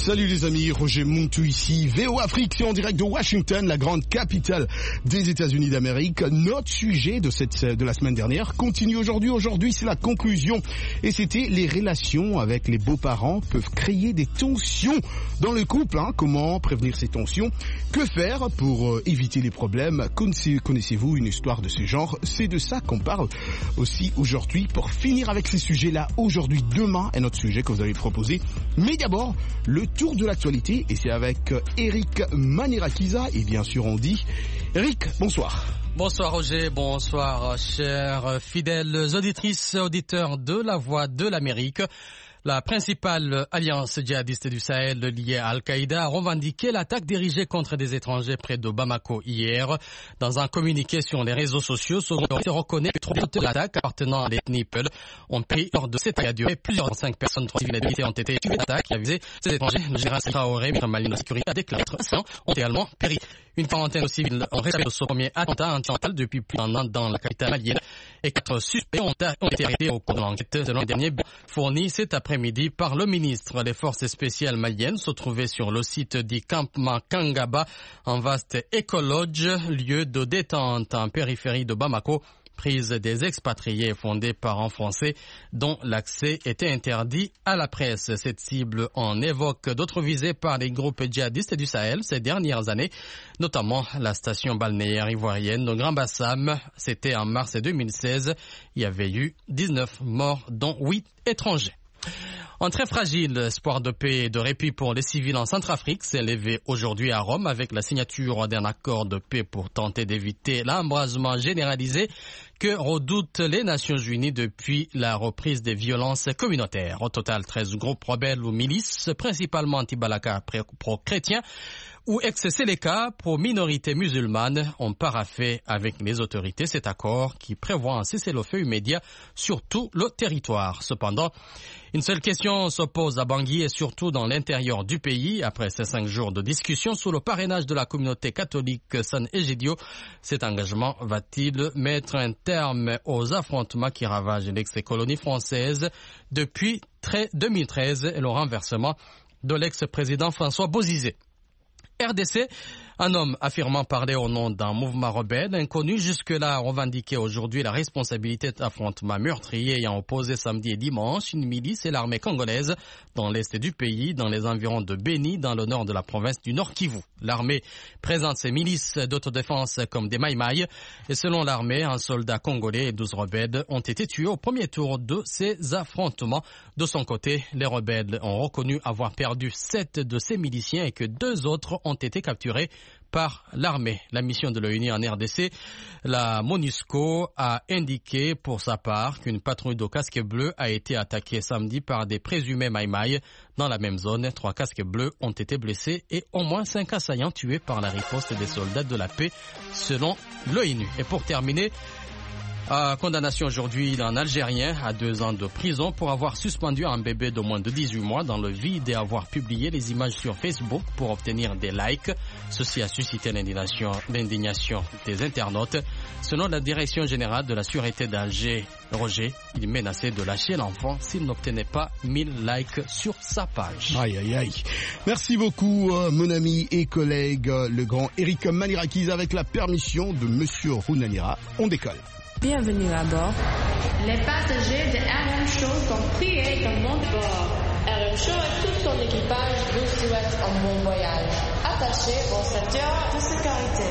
Salut les amis, Roger Montou ici, VO Afrique, c'est en direct de Washington, la grande capitale des États-Unis d'Amérique. Notre sujet de la semaine dernière continue aujourd'hui. Aujourd'hui, c'est la conclusion et c'était les relations avec les beaux-parents peuvent créer des tensions dans le couple. Comment prévenir ces tensions? Que faire pour éviter les problèmes? Connaissez-vous une histoire de ce genre? C'est de ça qu'on parle aussi aujourd'hui. Pour finir avec ces sujets-là, aujourd'hui, demain est notre sujet que vous avez proposé. Mais d'abord, le tour de l'actualité, et c'est avec Eric Manirakiza, et bien sûr on dit Eric, bonsoir. Bonsoir Roger, bonsoir chers fidèles auditrices, auditeurs de la Voix de l'Amérique. La principale alliance djihadiste du Sahel liée à Al-Qaïda a revendiqué l'attaque dirigée contre des étrangers près de Bamako hier. Dans un communiqué sur les réseaux sociaux, ce groupe reconnaît que 3 de l'attaque appartenant à l'ethnie Peul ont pris lors de cette attaque et plusieurs 5 personnes, 3 civils et ont été tuées. L'attaque qui a visé ces étrangers, le général Traoré, ministre malien de la sécurité, a déclaré que 300 ont également péri. Une quarantaine de civils ont réussi de ce premier attentat anti-mental depuis plus d'un an dans la capitale malienne et 4 suspects ont été arrêtés au cours de l'enquête. Selon le dernier fourni cet après-midi par le ministre, les forces spéciales maliennes se trouvaient sur le site du campement Kangaba, un vaste écologe, lieu de détente en périphérie de Bamako, prise des expatriés fondée par un Français dont l'accès était interdit à la presse. Cette cible en évoque d'autres visées par les groupes djihadistes du Sahel ces dernières années, notamment la station balnéaire ivoirienne de Grand Bassam. C'était en mars 2016. Il y avait eu 19 morts, dont 8 étrangers. Un très fragile espoir de paix et de répit pour les civils en Centrafrique s'est levé aujourd'hui à Rome avec la signature d'un accord de paix pour tenter d'éviter l'embrasement généralisé que redoutent les Nations Unies depuis la reprise des violences communautaires. Au total, 13 groupes rebelles ou milices, principalement anti-Balaka pro-chrétiens, ou ex-Séléka, pro-minorité musulmane, ont paraphé avec les autorités cet accord qui prévoit un cessez-le-feu immédiat sur tout le territoire. Cependant, une seule question se pose à Bangui et surtout dans l'intérieur du pays. Après ces 5 jours de discussion sous le parrainage de la communauté catholique San Egidio, cet engagement va-t-il mettre un terme aux affrontements qui ravagent l'ex-colonie française depuis 2013 et le renversement de l'ex-président François Bozizé? RDC, un homme affirmant parler au nom d'un mouvement rebelle inconnu jusque-là a revendiqué aujourd'hui la responsabilité d'affrontements meurtriers ayant opposé samedi et dimanche une milice et l'armée congolaise dans l'est du pays, dans les environs de Beni, dans le nord de la province du Nord Kivu. L'armée présente ces milices d'autodéfense comme des maïmaïs et selon l'armée, un soldat congolais et 12 rebelles ont été tués au premier tour de ces affrontements. De son côté, les rebelles ont reconnu avoir perdu 7 de ces miliciens et que 2 autres ont été capturés par l'armée. La mission de l'ONU en RDC, la MONUSCO, a indiqué pour sa part qu'une patrouille de casques bleus a été attaquée samedi par des présumés maïmaïs. Dans la même zone, 3 casques bleus ont été blessés et au moins 5 assaillants tués par la riposte des soldats de la paix, selon l'ONU. Et pour terminer, condamnation aujourd'hui d'un Algérien à 2 ans de prison pour avoir suspendu un bébé de moins de 18 mois dans le vide et avoir publié les images sur Facebook pour obtenir des likes. Ceci a suscité l'indignation des internautes. Selon la direction générale de la sûreté d'Alger, Roger, il menaçait de lâcher l'enfant s'il n'obtenait pas 1000 likes sur sa page. Aïe, aïe, aïe. Merci beaucoup, mon ami et collègue, le grand Eric Manirakiza, avec la permission de Monsieur Rounanira. On décolle. Bienvenue à bord. Les passagers de RM Show sont priés de monter à bord. RM Show et tout son équipage vous souhaitent un bon voyage. Attachez vos ceintures de sécurité.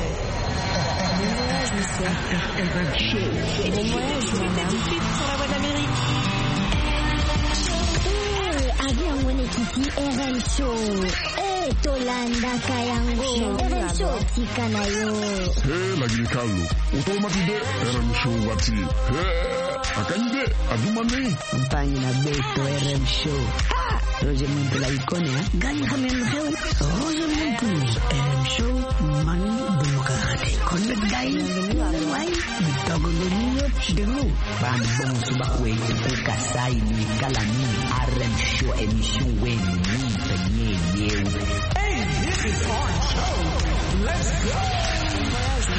Bon voyage, monsieur. Bon voyage, madame. Tout de suite sur la Voix de l'Amérique. Avion mwenyekiti RM Show. Tolanda kayango. RM Show tika nayo. Lakini Carlo, utamatide RM Show wati. Akanyide adumani. Mpanyi na beto RM Show. Roger Montu la ikone ha. Gani kamemreu. Roger Montu RM Show mani demokrate. Konde gai. Wai. Bitogo leniyo chidelu. Bambon subakwe kukasai ni kalani. RM Show emission weni ni penye yeu. Hey, this is our show. Let's go.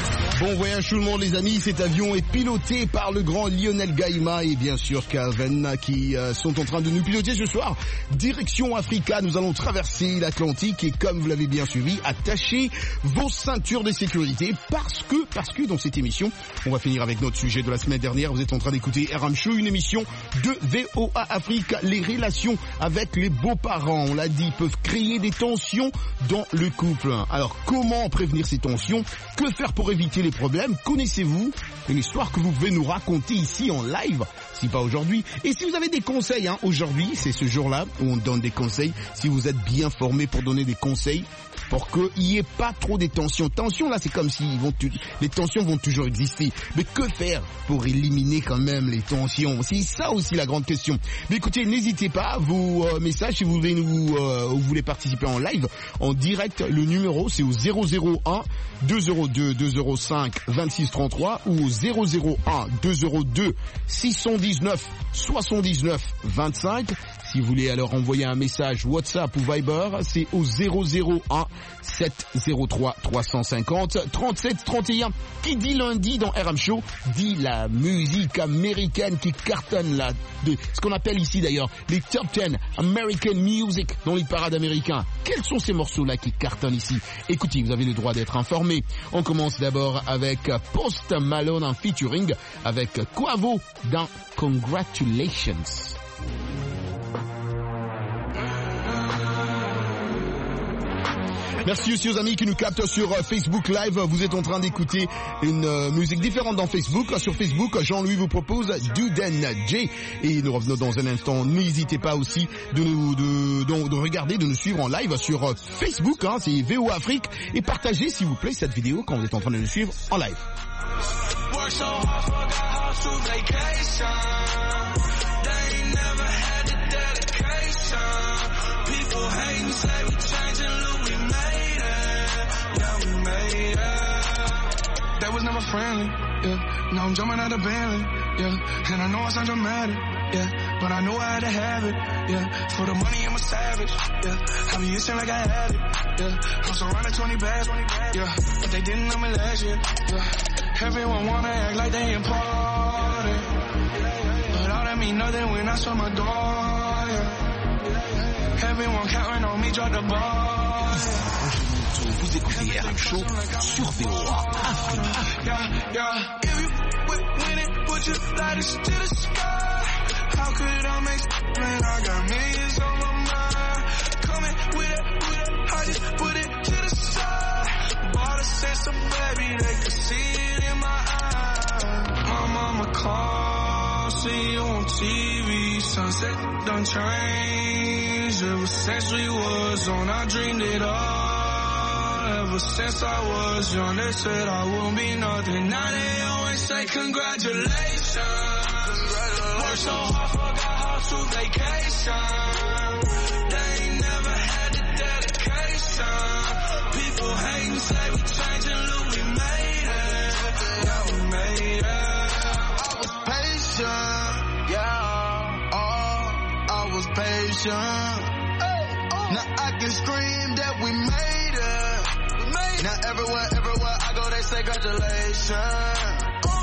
Bon voyage tout le monde les amis, cet avion est piloté par le grand Lionel Gaïma et bien sûr Calvin qui sont en train de nous piloter ce soir. Direction Africa, nous allons traverser l'Atlantique et comme vous l'avez bien suivi, attachez vos ceintures de sécurité parce que dans cette émission, on va finir avec notre sujet de la semaine dernière. Vous êtes en train d'écouter RM Show, une émission de VOA Afrique. Les relations avec les beaux-parents, on l'a dit, peuvent créer des tensions dans le couple. Alors comment prévenir ces tensions? Que faire pour éviter les problèmes? Connaissez-vous une histoire que vous pouvez nous raconter ici en live? Si pas aujourd'hui. Et si vous avez des conseils, aujourd'hui, c'est ce jour-là où on donne des conseils. Si vous êtes bien formé pour donner des conseils, pour qu'il n'y ait pas trop de tensions. Tensions, là, c'est comme si les tensions vont toujours exister. Mais que faire pour éliminer quand même les tensions? C'est ça aussi la grande question. Mais écoutez, n'hésitez pas, vos messages, si vous voulez vous voulez participer en live, en direct, le numéro, c'est au 001 202 205 2633 ou au 001 202 619 79 25. Si vous voulez alors envoyer un message WhatsApp ou Viber, c'est au 001 703 350 37 31. Qui dit lundi dans RM Show, dit la musique américaine qui cartonne là, de ce qu'on appelle ici d'ailleurs les top 10 American Music dans les parades américains. Quels sont ces morceaux-là qui cartonnent ici? Écoutez, vous avez le droit d'être informé. On commence d'abord avec Post Malone en featuring avec Quavo dans Congratulations. Merci aussi aux amis qui nous captent sur Facebook Live. Vous êtes en train d'écouter une musique différente dans Facebook. Sur Facebook, Jean-Louis vous propose Duden J. Et nous revenons dans un instant. N'hésitez pas aussi de regarder, de nous suivre en live sur Facebook. C'est VOA Afrique. Et partagez, s'il vous plaît, cette vidéo quand vous êtes en train de nous suivre en live. That was never friendly, yeah. Now I'm jumping out of Bentley, yeah. And I know I sound dramatic, yeah. But I know I had to have it, yeah. For the money I'm a savage, yeah. I be itching like I had it, yeah. I'm surrounded 20 bags, yeah. But they didn't know me last year, yeah. Everyone wanna act like they important, but all that mean nothing when I saw my door, yeah. Everyone counting on me, drop the ball, yeah. Vous écoutez RM Show sur VOA Afrique. Yeah. If you win it, put your lighters to the sky. How could I make man? I got millions on my mind. Coming with it, I just put it to the side. Bought a sense of baby, they could see it in my eyes. My mama called, see you on TV. Sunset done changed. Ever since we was on, I dreamed it all. Ever since I was young, they said I won't be nothing. Now they always say congratulations. Worked so hard, forgot how to vacation. They ain't never had the dedication. People hating, say we changing, look, we made it. Yeah, we made it. I was patient, yeah. Oh, I was patient. Now I can scream that we made it. Now everywhere I go, they say congratulations.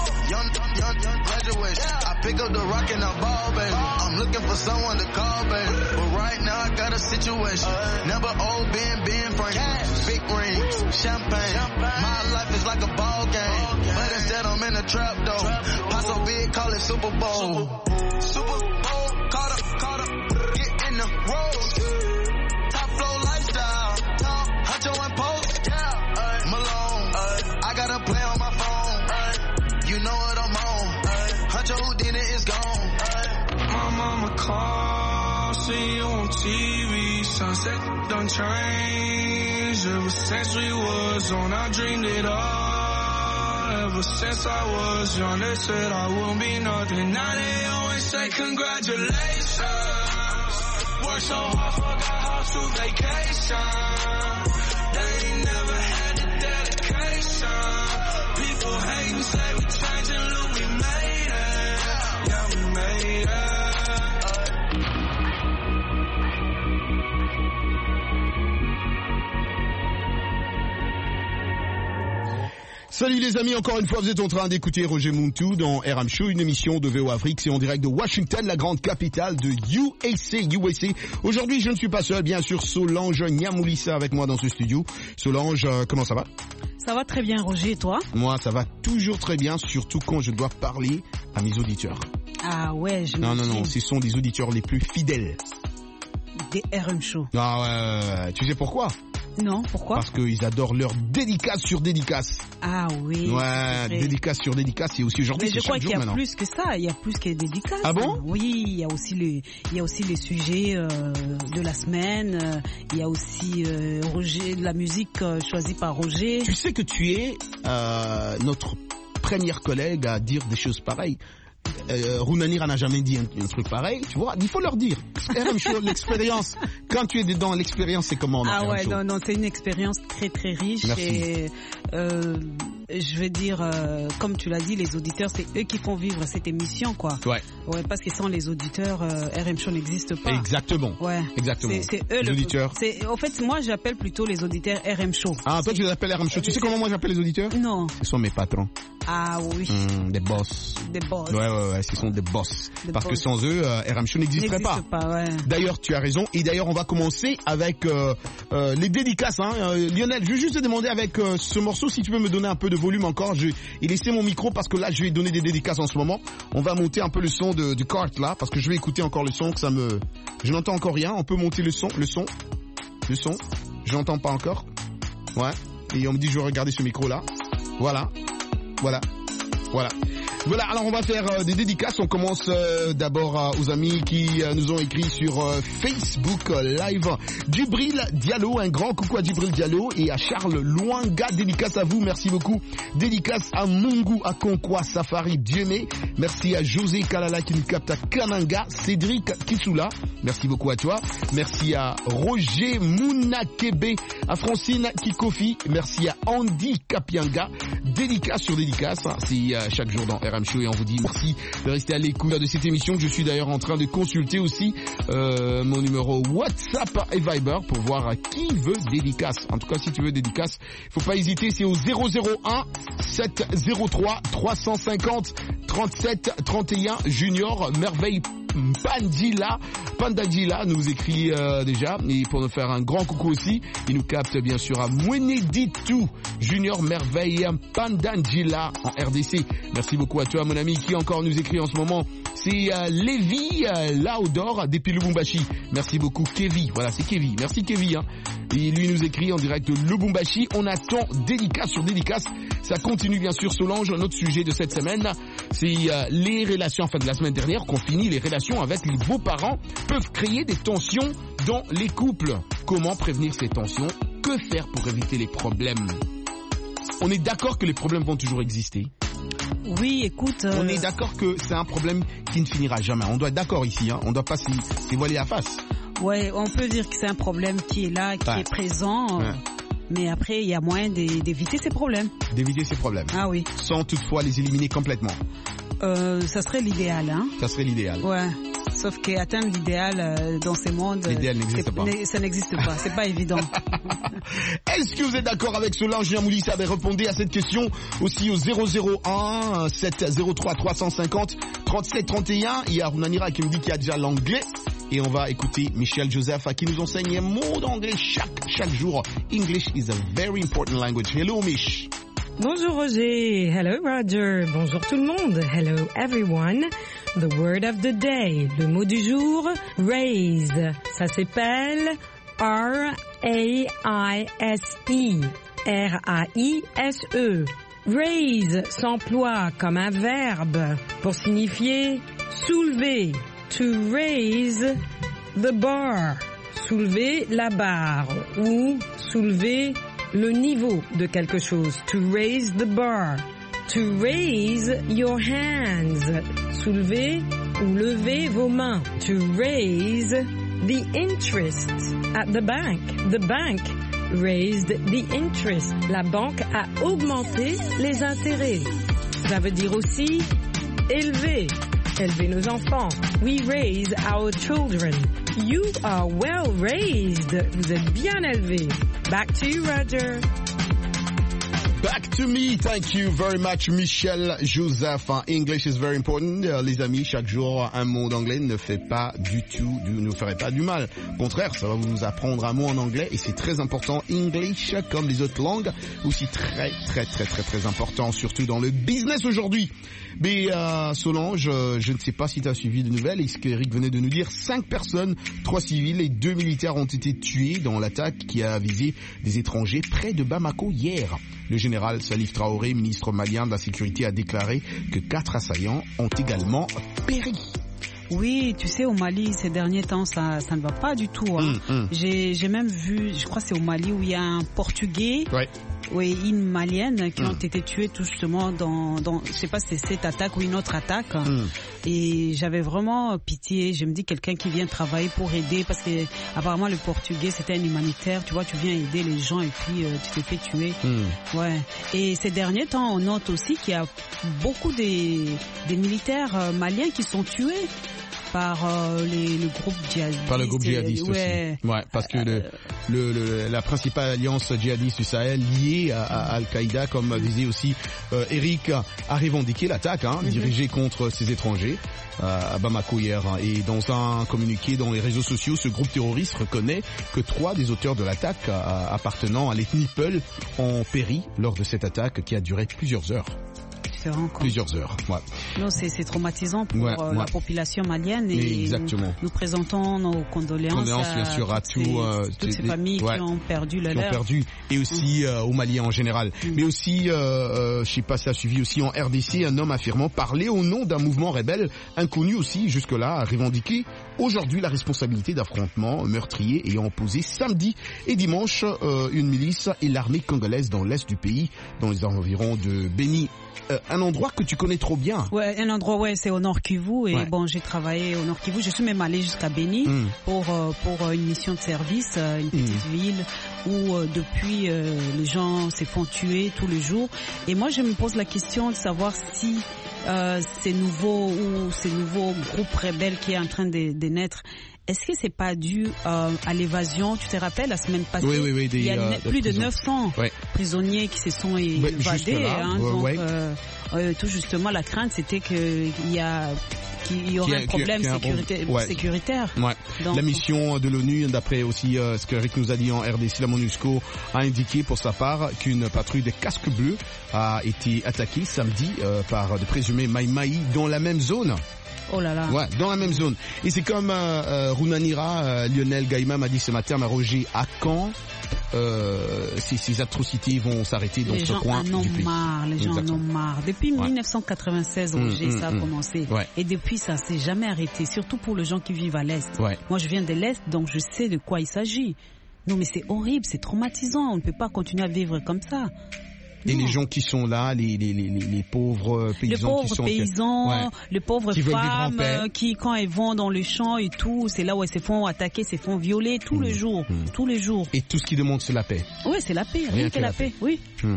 Young graduation. I pick up the rock and I ball, baby. I'm looking for someone to call, baby. But right now I got a situation. Never old Ben Frank. Big rings, champagne. My life is like a ball game. But instead I'm in a trap though. Pop so big, call it Super Bowl. Super Bowl, caught up, get in the road. Top flow lifestyle. Huncho and Post. Malone, I got a play on my phone. You know what I'm on. Huncho who did it is gone. My mama called, see you on TV. Sunset done changed. Ever since we was on, I dreamed it all. Ever since I was young, they said I won't be nothing. Now they always say congratulations. Worked so hard, forgot how to vacation. They ain't never had the dedication. People hating, say we changing, look, we made it. Yeah, we made it. Salut les amis, encore une fois, vous êtes en train d'écouter Roger Muntu dans RM Show, une émission de VOA Afrique. C'est en direct de Washington, la grande capitale de USA. Aujourd'hui, je ne suis pas seul, bien sûr, Solange Niamoulissa avec moi dans ce studio. Solange, comment ça va? Ça va très bien, Roger, et toi? Moi, ça va toujours très bien, surtout quand je dois parler à mes auditeurs. Ah ouais, Non, ce sont des auditeurs les plus fidèles. Des RM Show. Ah ouais, tu sais pourquoi? Non, pourquoi? Parce qu'ils adorent leur dédicace sur dédicace. Ah oui. Ouais, dédicace sur dédicace, et aussi aujourd'hui, mais c'est chaque jour maintenant. Mais je crois qu'il y a plus que ça, il y a plus que dédicace. Ah bon? Oui, il y a aussi les sujets de la semaine, il y a aussi Roger, de la musique choisie par Roger. Tu sais que tu es notre première collègue à dire des choses pareilles. Rounanira n'a jamais dit un truc pareil, tu vois, il faut leur dire. RM Show, l'expérience, quand tu es dedans, l'expérience c'est comment? Ah ouais, non, c'est une expérience très très riche. Merci. Et je veux dire, comme tu l'as dit, les auditeurs, c'est eux qui font vivre cette émission, quoi. Ouais. Ouais, parce que sans les auditeurs, RM Show n'existe pas. Exactement. Ouais. Exactement. C'est eux les auditeurs. En fait, moi j'appelle plutôt les auditeurs RM Show. Ah, toi tu les appelles RM Show. Tu sais comment moi j'appelle les auditeurs? Non. Ce sont mes patrons. Ah oui. Des boss. Des boss. Ouais, ce sont des boss. Parce que sans eux, RM Show n'existerait pas. Ouais. D'ailleurs, tu as raison. Et d'ailleurs, on va commencer avec les dédicaces. Lionel, je vais juste te demander avec ce morceau, si tu peux me donner un peu de volume encore. Je vais laisser mon micro parce que là, je vais donner des dédicaces en ce moment. On va monter un peu le son du cart là, parce que je vais écouter encore le son, je n'entends encore rien. On peut monter le son. Je n'entends pas encore. Ouais. Et on me dit, je vais regarder ce micro là. Voilà, alors on va faire des dédicaces. On commence d'abord aux amis qui nous ont écrit sur Facebook Live. Djibril Diallo, un grand coucou à Djibril Diallo et à Charles Luanga. Dédicace à vous, merci beaucoup. Dédicace à Mungu, à Konkwa, Safari Diemé. Merci à José Kalala qui nous capte à Kananga. Cédric Kisula, merci beaucoup à toi. Merci à Roger Mounakebe, à Francine Kikofi. Merci à Andy Kapianga. Dédicace sur dédicace, c'est chaque jour dans RM Show et on vous dit merci de rester à l'écoute de cette émission. Je suis d'ailleurs en train de consulter aussi mon numéro WhatsApp et Viber pour voir à qui veut dédicace. En tout cas, si tu veux dédicace, faut pas hésiter, c'est au 001 703 350 37 31. Junior Merveille Pandadila nous écrit déjà, et pour nous faire un grand coucou aussi, il nous capte bien sûr à Mweneditu Junior Merveille Pandadila en RDC. Merci beaucoup à toi mon ami qui encore nous écrit en ce moment. C'est Lévi Laodor depuis Lubumbashi. Merci beaucoup Kevin. Voilà, c'est Kevin. Merci Kevin. Et lui nous écrit en direct de Lubumbashi. On attend dédicace sur dédicace. Ça continue bien sûr Solange. Notre sujet de cette semaine, c'est les relations, enfin de la semaine dernière qu'on finit, les relations avec les beaux-parents peuvent créer des tensions dans les couples. Comment prévenir ces tensions? Que faire pour éviter les problèmes? On est d'accord que les problèmes vont toujours exister. Oui, écoute... On est d'accord que c'est un problème qui ne finira jamais. On doit être d'accord ici, on ne doit pas s'y voiler la face. Ouais, on peut dire que c'est un problème qui est là, qui est présent. Ouais. Mais après, il y a moyen d'éviter ces problèmes. D'éviter ces problèmes. Ah oui. Sans toutefois les éliminer complètement. Ça serait l'idéal, hein. Ça serait l'idéal. Ouais. Sauf qu'atteindre l'idéal dans ces mondes... L'idéal n'existe pas. Ça n'existe pas, c'est pas évident. Est-ce que vous êtes d'accord avec Solange Niamoulissa? Répondez à cette question aussi au 001 703 350 37 31. Il y a Rounanira qui me dit qu'il y a déjà l'anglais. Et on va écouter Michel Joseph qui nous enseigne un mot d'anglais chaque jour. English is a very important language. Hello Mich. Bonjour Roger. Hello Roger. Bonjour tout le monde. Hello everyone. The word of the day. Le mot du jour, raise. Ça s'appelle R-A-I-S-E. R-A-I-S-E. Raise s'emploie comme un verbe pour signifier soulever. To raise the bar. Soulever la barre ou soulever le niveau de quelque chose. To raise the bar. To raise your hands. Soulever ou lever vos mains. To raise the interest at the bank. The bank raised the interest. La banque a augmenté les intérêts. Ça veut dire aussi élever. Élever nos enfants. We raise our children. You are well raised. Vous êtes bien élevés. Back to you, Roger. Back to me, thank you very much, Michel Joseph. English is very important. Les amis, chaque jour, un mot d'anglais ne ferait pas du mal. Au contraire, ça va vous apprendre un mot en anglais et c'est très important. English, comme les autres langues, aussi très important, surtout dans le business aujourd'hui. Mais Solange, je ne sais pas si tu as suivi de nouvelles, et ce qu'Eric venait de nous dire, 5 personnes, 3 civils et 2 militaires ont été tués dans l'attaque qui a visé des étrangers près de Bamako hier. Le général Salif Traoré, ministre malien de la Sécurité, a déclaré que 4 assaillants ont également péri. Oui, tu sais, au Mali, ces derniers temps, ça ne va pas du tout. Hein. J'ai même vu, je crois que c'est au Mali où il y a un Portugais, une Malienne qui ont été tués tout justement dans, je sais pas si c'est cette attaque ou une autre attaque. Et j'avais vraiment pitié. Je me dis quelqu'un qui vient travailler pour aider, parce que apparemment le Portugais c'était un humanitaire. Tu vois, tu viens aider les gens et puis tu te fais tuer. Ouais. Et ces derniers temps, on note aussi qu'il y a beaucoup des militaires maliens qui sont tués par le groupe djihadiste. Par le groupe djihadiste aussi. Ouais, parce que la principale alliance djihadiste du Sahel liée à Al-Qaïda, comme disait aussi Eric, a revendiqué l'attaque dirigée contre ces étrangers à Bamako hier. Et dans un communiqué dans les réseaux sociaux, ce groupe terroriste reconnaît que 3 des auteurs de l'attaque appartenant à l'ethnie Peul ont péri lors de cette attaque qui a duré plusieurs heures. Plusieurs heures, Non, c'est traumatisant pour la population malienne. Et exactement. Nous présentons nos condoléances bien sûr à toutes ces familles qui ont perdu leur et aussi au Mali en général. Mais aussi, je sais pas si ça a suivi aussi en RDC, un homme affirmant parler au nom d'un mouvement rebelle inconnu aussi jusque-là, a revendiqué aujourd'hui la responsabilité d'affrontements meurtriers ayant opposé samedi et dimanche une milice et l'armée congolaise dans l'est du pays, dans les environs de Beni. Un endroit que tu connais trop bien. Ouais, un endroit, c'est au Nord Kivu. Et bon, j'ai travaillé au Nord Kivu. Je suis même allé jusqu'à Beni pour une mission de service, une petite ville où depuis les gens se font tuer tous les jours. Et moi, je me pose la question de savoir si ces nouveaux groupes rebelles qui est en train de naître, est-ce que c'est pas dû à l'évasion? Tu te rappelles, la semaine passée, il y a plus de 900 prisonniers qui se sont évadés. Tout justement, la crainte, c'était qu'il y aurait un problème sécuritaire. Donc, la mission de l'ONU, d'après aussi ce que Rick nous a dit en RDC, la MONUSCO a indiqué pour sa part qu'une patrouille de casques bleus a été attaquée samedi par de présumés Maï-Maï dans la même zone. Oh là là. Ouais, dans la même zone. Et c'est comme Runanira, Lionel Gaïma m'a dit ce matin, m'a Roger, à quand ces atrocités vont s'arrêter dans ce coin du pays. Les gens en ont marre. Depuis 1996, Roger, ça a commencé. Et depuis, ça s'est jamais arrêté, surtout pour les gens qui vivent à l'Est. Moi, je viens de l'Est, donc je sais de quoi il s'agit. Non, mais c'est horrible, c'est traumatisant. On ne peut pas continuer à vivre comme ça. Et les gens qui sont là, les pauvres paysans les pauvres femmes qui, quand elles vont dans le champ et tout, c'est là où elles se font attaquer, se font violer tous les jours. Et tout ce qui demande, c'est la paix. Oui, c'est la paix, rien que la paix. Oui.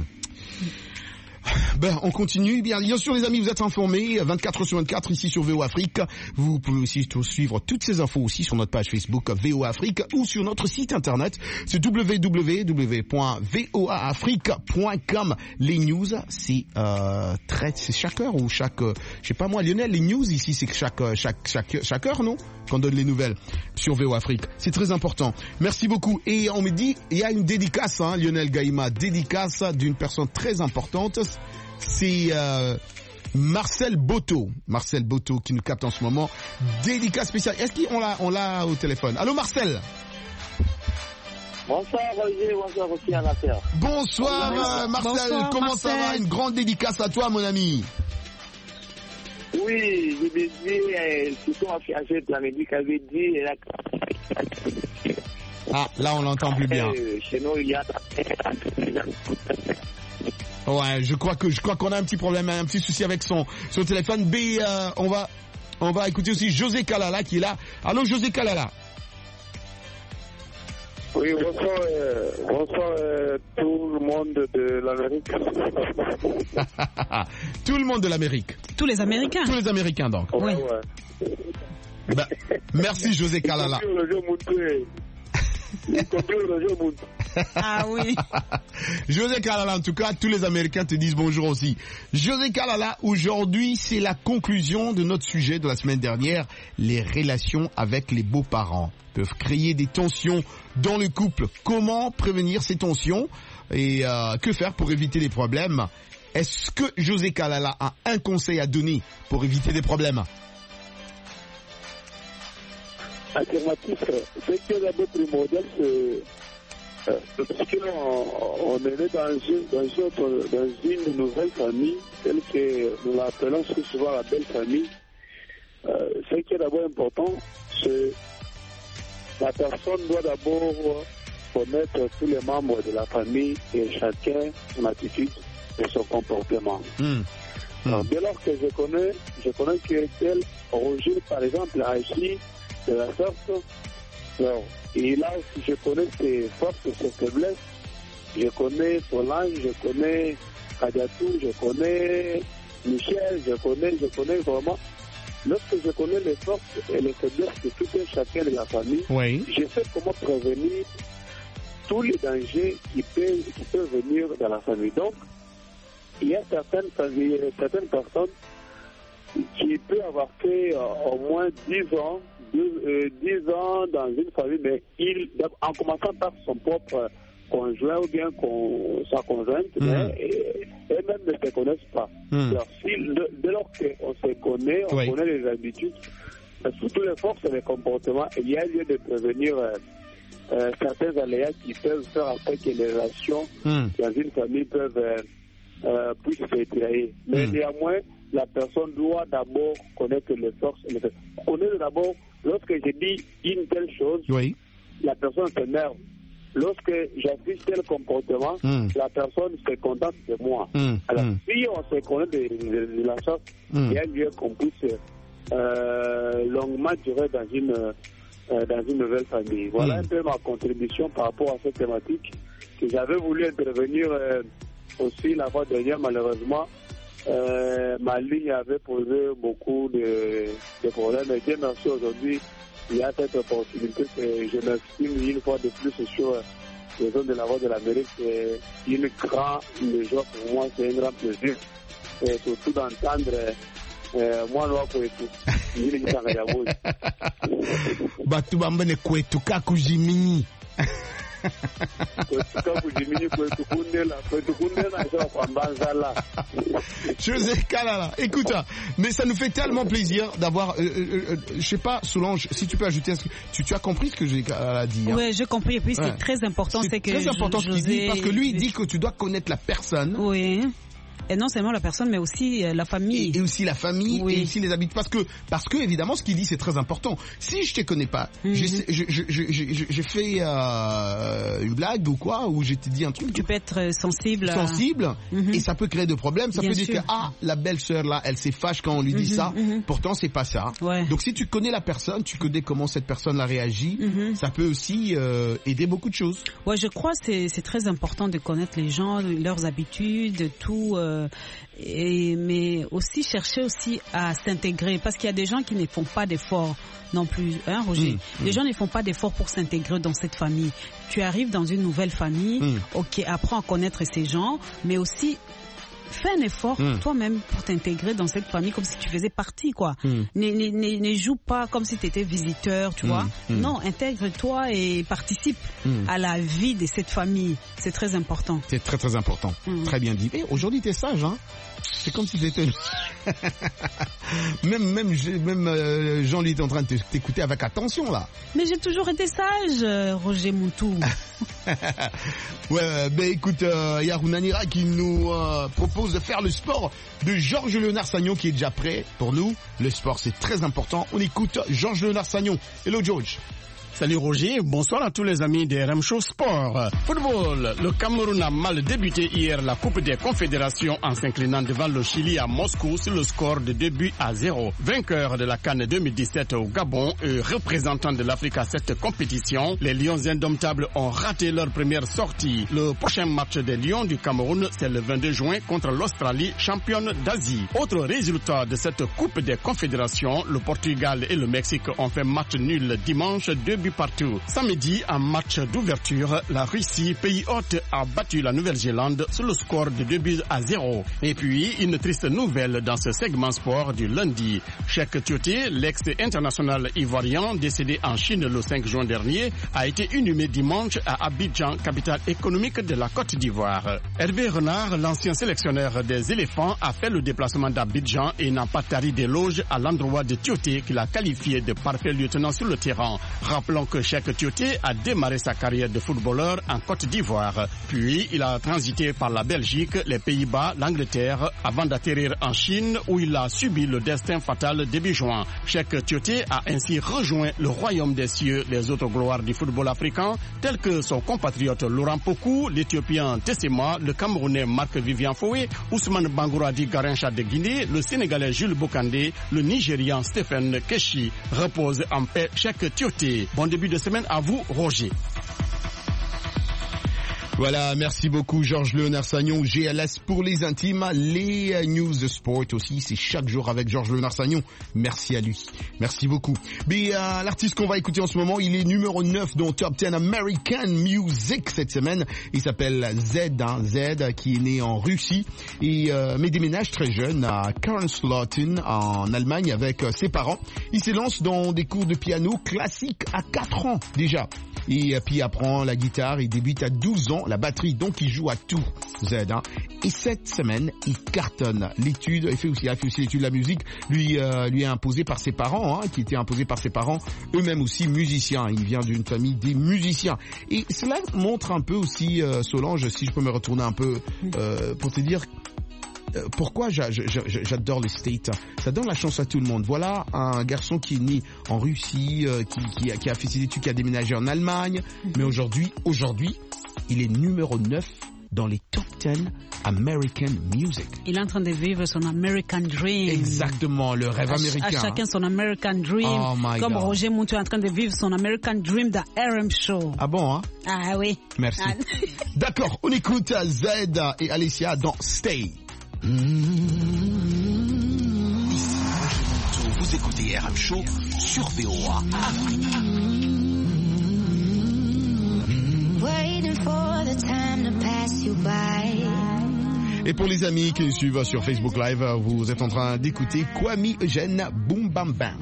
Ben, on continue. Bien sûr, les amis, vous êtes informés 24/24 ici sur VO Afrique. Vous pouvez aussi suivre toutes ces infos aussi sur notre page Facebook VO Afrique ou sur notre site internet, c'est www.voaafrique.com. Les news, c'est chaque heure ou chaque, je sais pas moi, Lionel, les news ici, c'est chaque heure, non? Qu'on donne les nouvelles sur VO Afrique. C'est très important. Merci beaucoup. Et on me dit, il y a une dédicace, Lionel Gaïma, dédicace d'une personne très importante. C'est Marcel Boto qui nous capte en ce moment. Dédicace spéciale. Est-ce qu'on l'a au téléphone? Allô Marcel? Bonsoir Roger, bonsoir aussi à la terre. Bonsoir Marcel, comment ça va? Une grande dédicace à toi mon ami. Oui, je vais dire, surtout en fiancé de la musique avait dit. Ah, là on l'entend plus bien. Chez nous il y a. Ouais, je crois qu'on a un petit problème, un petit souci avec son téléphone. B, on va écouter aussi José Kalala qui est là. Allô José Kalala. Oui, bonsoir tout le monde de l'Amérique. Tout le monde de l'Amérique. Tous les Américains. Tous les Américains donc. Ouais. Bah, merci José Kalala. Ah oui. José Kalala, en tout cas, tous les Américains te disent bonjour aussi. José Kalala, aujourd'hui, c'est la conclusion de notre sujet de la semaine dernière. Les relations avec les beaux-parents peuvent créer des tensions dans le couple. Comment prévenir ces tensions et que faire pour éviter les problèmes? Est-ce que José Kalala a un conseil à donner pour éviter des problèmes? Alternatif, ce qui est d'abord primordial, c'est parce qu'on est né dans une nouvelle famille, telle que nous l'appelons souvent la belle famille. Ce qui est d'abord important, c'est la personne doit d'abord connaître tous les membres de la famille et chacun son attitude et son comportement. Alors, dès lors que je connais que tel Roger, par exemple, a agi de la sorte. Alors, et là, je connais ses forces et ses faiblesses. Je connais Solange, je connais Kadiatou, je connais Michel, je connais vraiment. Lorsque je connais les forces et les faiblesses de tout un chacun de la famille, je sais comment prévenir tous les dangers qui peuvent venir dans la famille. Donc, il y a certaines personnes qui peuvent avoir fait au moins 10 ans dans une famille, mais en commençant par son propre conjoint ou bien sa conjointe, mais eux-mêmes ne se connaissent pas. Alors, dès lors qu'on se connaît, on connaît les habitudes, surtout les forces et les comportements, il y a lieu de prévenir certains aléas qui peuvent faire après que les relations dans une famille puissent s'étirailler. Mais néanmoins, la personne doit d'abord connaître les forces et les faiblesses. Connaître d'abord, lorsque je dis une telle chose, la personne s'énerve. Lorsque j'affiche tel comportement, la personne se contente de moi. Alors, si on se connaît de la sorte, il y a lieu qu'on puisse longuement durer dans une nouvelle famille. Voilà un peu ma contribution par rapport à cette thématique que j'avais voulu intervenir aussi la fois dernière. Malheureusement, ma ligne avait posé beaucoup de problèmes. Et Dieu merci, aujourd'hui, il y a cette opportunité que je m'exprime une fois de plus sur les zones de la Voix de l'Amérique. C'est une grande joie pour moi, c'est un grand plaisir. Et surtout d'entendre moi, noir pour tout. Batubambane kwetu kakujimini. José Kalala, écoute, mais ça nous fait tellement plaisir d'avoir, je sais pas, Solange, si tu peux ajouter, tu as compris ce que José Kalala a dit? Oui, j'ai compris, et puis c'est très important, c'est que très important ce qu'il dit, parce que lui il dit que tu dois connaître la personne. Oui. Et non seulement la personne, mais aussi la famille. Et aussi la famille, et aussi les habitudes. Parce que évidemment, ce qu'il dit, c'est très important. Si je te connais pas, j'ai fait une blague ou quoi, ou je t'ai dit un truc. Tu peux être sensible. Et ça peut créer de problèmes. Ça peut dire que, la belle-sœur là, elle s'effache quand on lui dit ça. Pourtant, c'est pas ça. Donc, si tu connais la personne, tu connais comment cette personne a réagi, ça peut aussi aider beaucoup de choses. Ouais, je crois que c'est très important de connaître les gens, leurs habitudes, tout. Mais aussi chercher aussi à s'intégrer, parce qu'il y a des gens qui ne font pas d'efforts non plus, hein, Roger? Les gens ne font pas d'efforts pour s'intégrer dans cette famille. Tu arrives dans une nouvelle famille, apprends à connaître ces gens, mais aussi fais un effort toi-même pour t'intégrer dans cette famille comme si tu faisais partie, quoi. Ne joue pas comme si tu étais visiteur, tu vois. Non, intègre-toi et participe à la vie de cette famille. C'est très important. C'est très très important. Très bien dit. Et aujourd'hui, t'es sage, hein. C'est comme si t'étais... même Jean-Louis est en train de t'écouter avec attention, là. Mais j'ai toujours été sage, Roger Moutou. Écoute, il y a Runanira qui nous propose de faire le sport de Georges Léonard Sagnon qui est déjà prêt pour nous. Le sport, c'est très important. On écoute Georges Léonard Sagnon. Hello, George. Salut Roger, bonsoir à tous les amis des RM Show Sport. Football, le Cameroun a mal débuté hier la Coupe des Confédérations en s'inclinant devant le Chili à Moscou sur le score de 2-0. Vainqueur de la CAN 2017 au Gabon et représentant de l'Afrique à cette compétition, les Lions indomptables ont raté leur première sortie. Le prochain match des Lions du Cameroun, c'est le 22 juin contre l'Australie, championne d'Asie. Autre résultat de cette Coupe des Confédérations, le Portugal et le Mexique ont fait match nul dimanche 2-2 buts partout. Samedi, en match d'ouverture, la Russie, pays hôte, a battu la Nouvelle-Zélande sur le score de 2-0. Et puis, une triste nouvelle dans ce segment sport du lundi. Cheikh Tioté, l'ex-international ivoirien décédé en Chine le 5 juin dernier, a été inhumé dimanche à Abidjan, capitale économique de la Côte d'Ivoire. Hervé Renard, l'ancien sélectionneur des éléphants, a fait le déplacement d'Abidjan et n'a pas tari d'éloges à l'endroit de Tioté qu'il a qualifié de parfait lieutenant sur le terrain. Rappelons que Cheikh Tioté a démarré sa carrière de footballeur en Côte d'Ivoire. Puis, il a transité par la Belgique, les Pays-Bas, l'Angleterre, avant d'atterrir en Chine où il a subi le destin fatal début juin. Cheikh Tioté a ainsi rejoint le royaume des cieux, les autres gloires du football africain, tels que son compatriote Laurent Pokou, l'Éthiopien Tessema, le Camerounais Marc-Vivian Foué, Ousmane Bangouradi Garincha de Guinée, le Sénégalais Jules Bokandé, le Nigérian Stephen Keshi. Repose en paix Cheikh Tioté. Bon début de semaine à vous, Roger. Voilà, merci beaucoup Georges Léonard Sagnon, GLS pour les intimes, les news de sport aussi, c'est chaque jour avec Georges Léonard Sagnon, merci à lui, merci beaucoup. Mais l'artiste qu'on va écouter en ce moment, il est numéro 9 dans Top 10 American Music cette semaine, il s'appelle Z, qui est né en Russie, et mais déménage très jeune à Kaiserslautern en Allemagne avec ses parents. Il s'élance dans des cours de piano classique à 4 ans déjà. Et puis il apprend la guitare, il débute à 12 ans, la batterie, donc il joue à tout, Z. Et cette semaine, il cartonne. L'étude, il a fait aussi l'étude de la musique, lui est imposé par ses parents, qui était imposé par ses parents, eux-mêmes aussi musiciens. Il vient d'une famille des musiciens. Et cela montre un peu aussi, Solange, si je peux me retourner un peu, pour te dire pourquoi j'adore les States. Ça donne la chance à tout le monde. Voilà un garçon qui est né en Russie, qui a fait ses études, qui a déménagé en Allemagne, mais aujourd'hui, il est numéro 9 dans les top 10 American Music. Il est en train de vivre son American Dream. Exactement, le rêve américain. À chacun son American Dream. Oh my Comme God. Roger Moutou est en train de vivre son American Dream de RM Show. Ah bon, hein? Ah oui. Merci. D'accord, on écoute Z et Alicia dans Stay. Vous écoutez RM Show sur VOA Afrique. Et pour les amis qui nous suivent sur Facebook Live, vous êtes en train d'écouter Kwame Eugène Boom Bam Bam.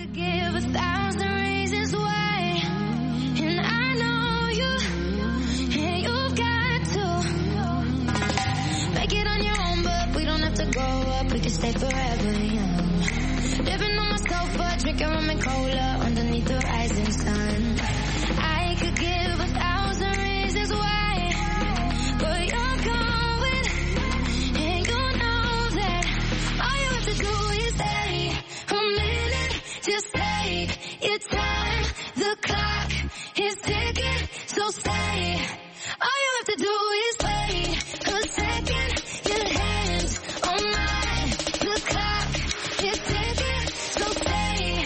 To grow up, we can stay forever young. Living on my sofa, drinking rum and cola underneath the rising sun. I could give 1,000 reasons why, but you're going, and you know that all you have to do is stay a minute. Just take your time. The clock is ticking, so stay. All you have to do is wait a second. Your hands on mine. The clock is ticking, so stay.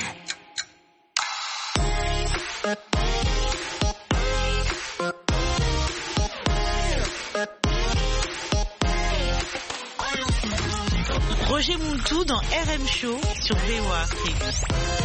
Roger Moutou dans RM Show sur VOA Afrique.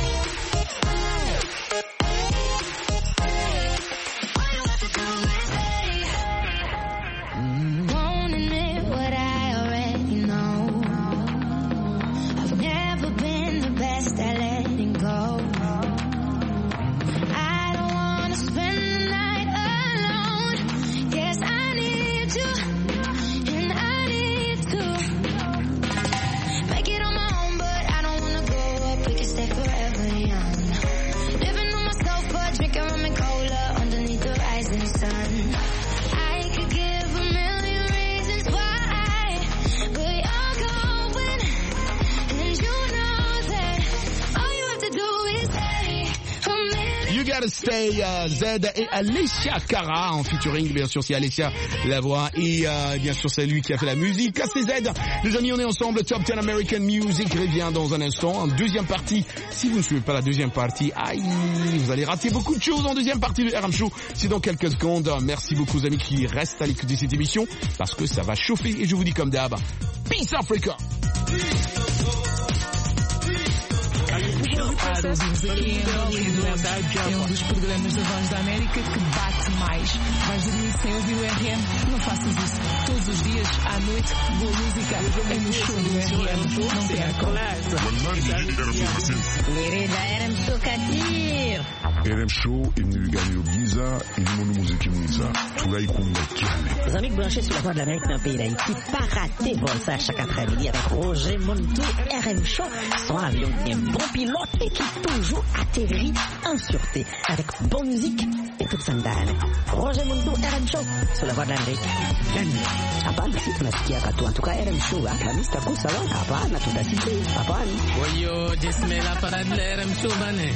Stay, Z et Alicia Cara en featuring, bien sûr c'est Alicia la voix et bien sûr c'est lui qui a fait la musique. C'est Z, les amis, on est ensemble. Top 10 American Music revient dans un instant en deuxième partie. Si vous ne suivez pas la deuxième partie, aïe, vous allez rater beaucoup de choses en deuxième partie de RM Show. C'est dans quelques secondes. Merci beaucoup aux amis qui restent à l'écoute de cette émission parce que ça va chauffer et je vous dis comme d'hab, Peace Africa. para ouvires aqui em Angola e é um dos programas da Voz da América que bate mais. Vais dormir sem ouvir o RM? Não faças isso. Todos os dias, à noite, boa música é no show do RM. Não percam. Querida RM Show Kadir. RM Show est venu gagner au Giza et du monde musique Giza. Tout là, il compte Les amis branchés sur la Voix de l'Amérique dans le pays d'Haïti, pas rater Volsa chaque après-midi avec Roger Montou, RM Show, son avion qui est un bon pilote et qui toujours atterrit en sûreté avec bonne musique et toute sandale. Roger Montou, RM Show, sur la Voix de l'Amérique. Hapana, si tunasikia katu. En tout cas, RM Show, la mista kusa wa, hapana, tutasikia, hapana. Oyo, jismela para RM Show bane.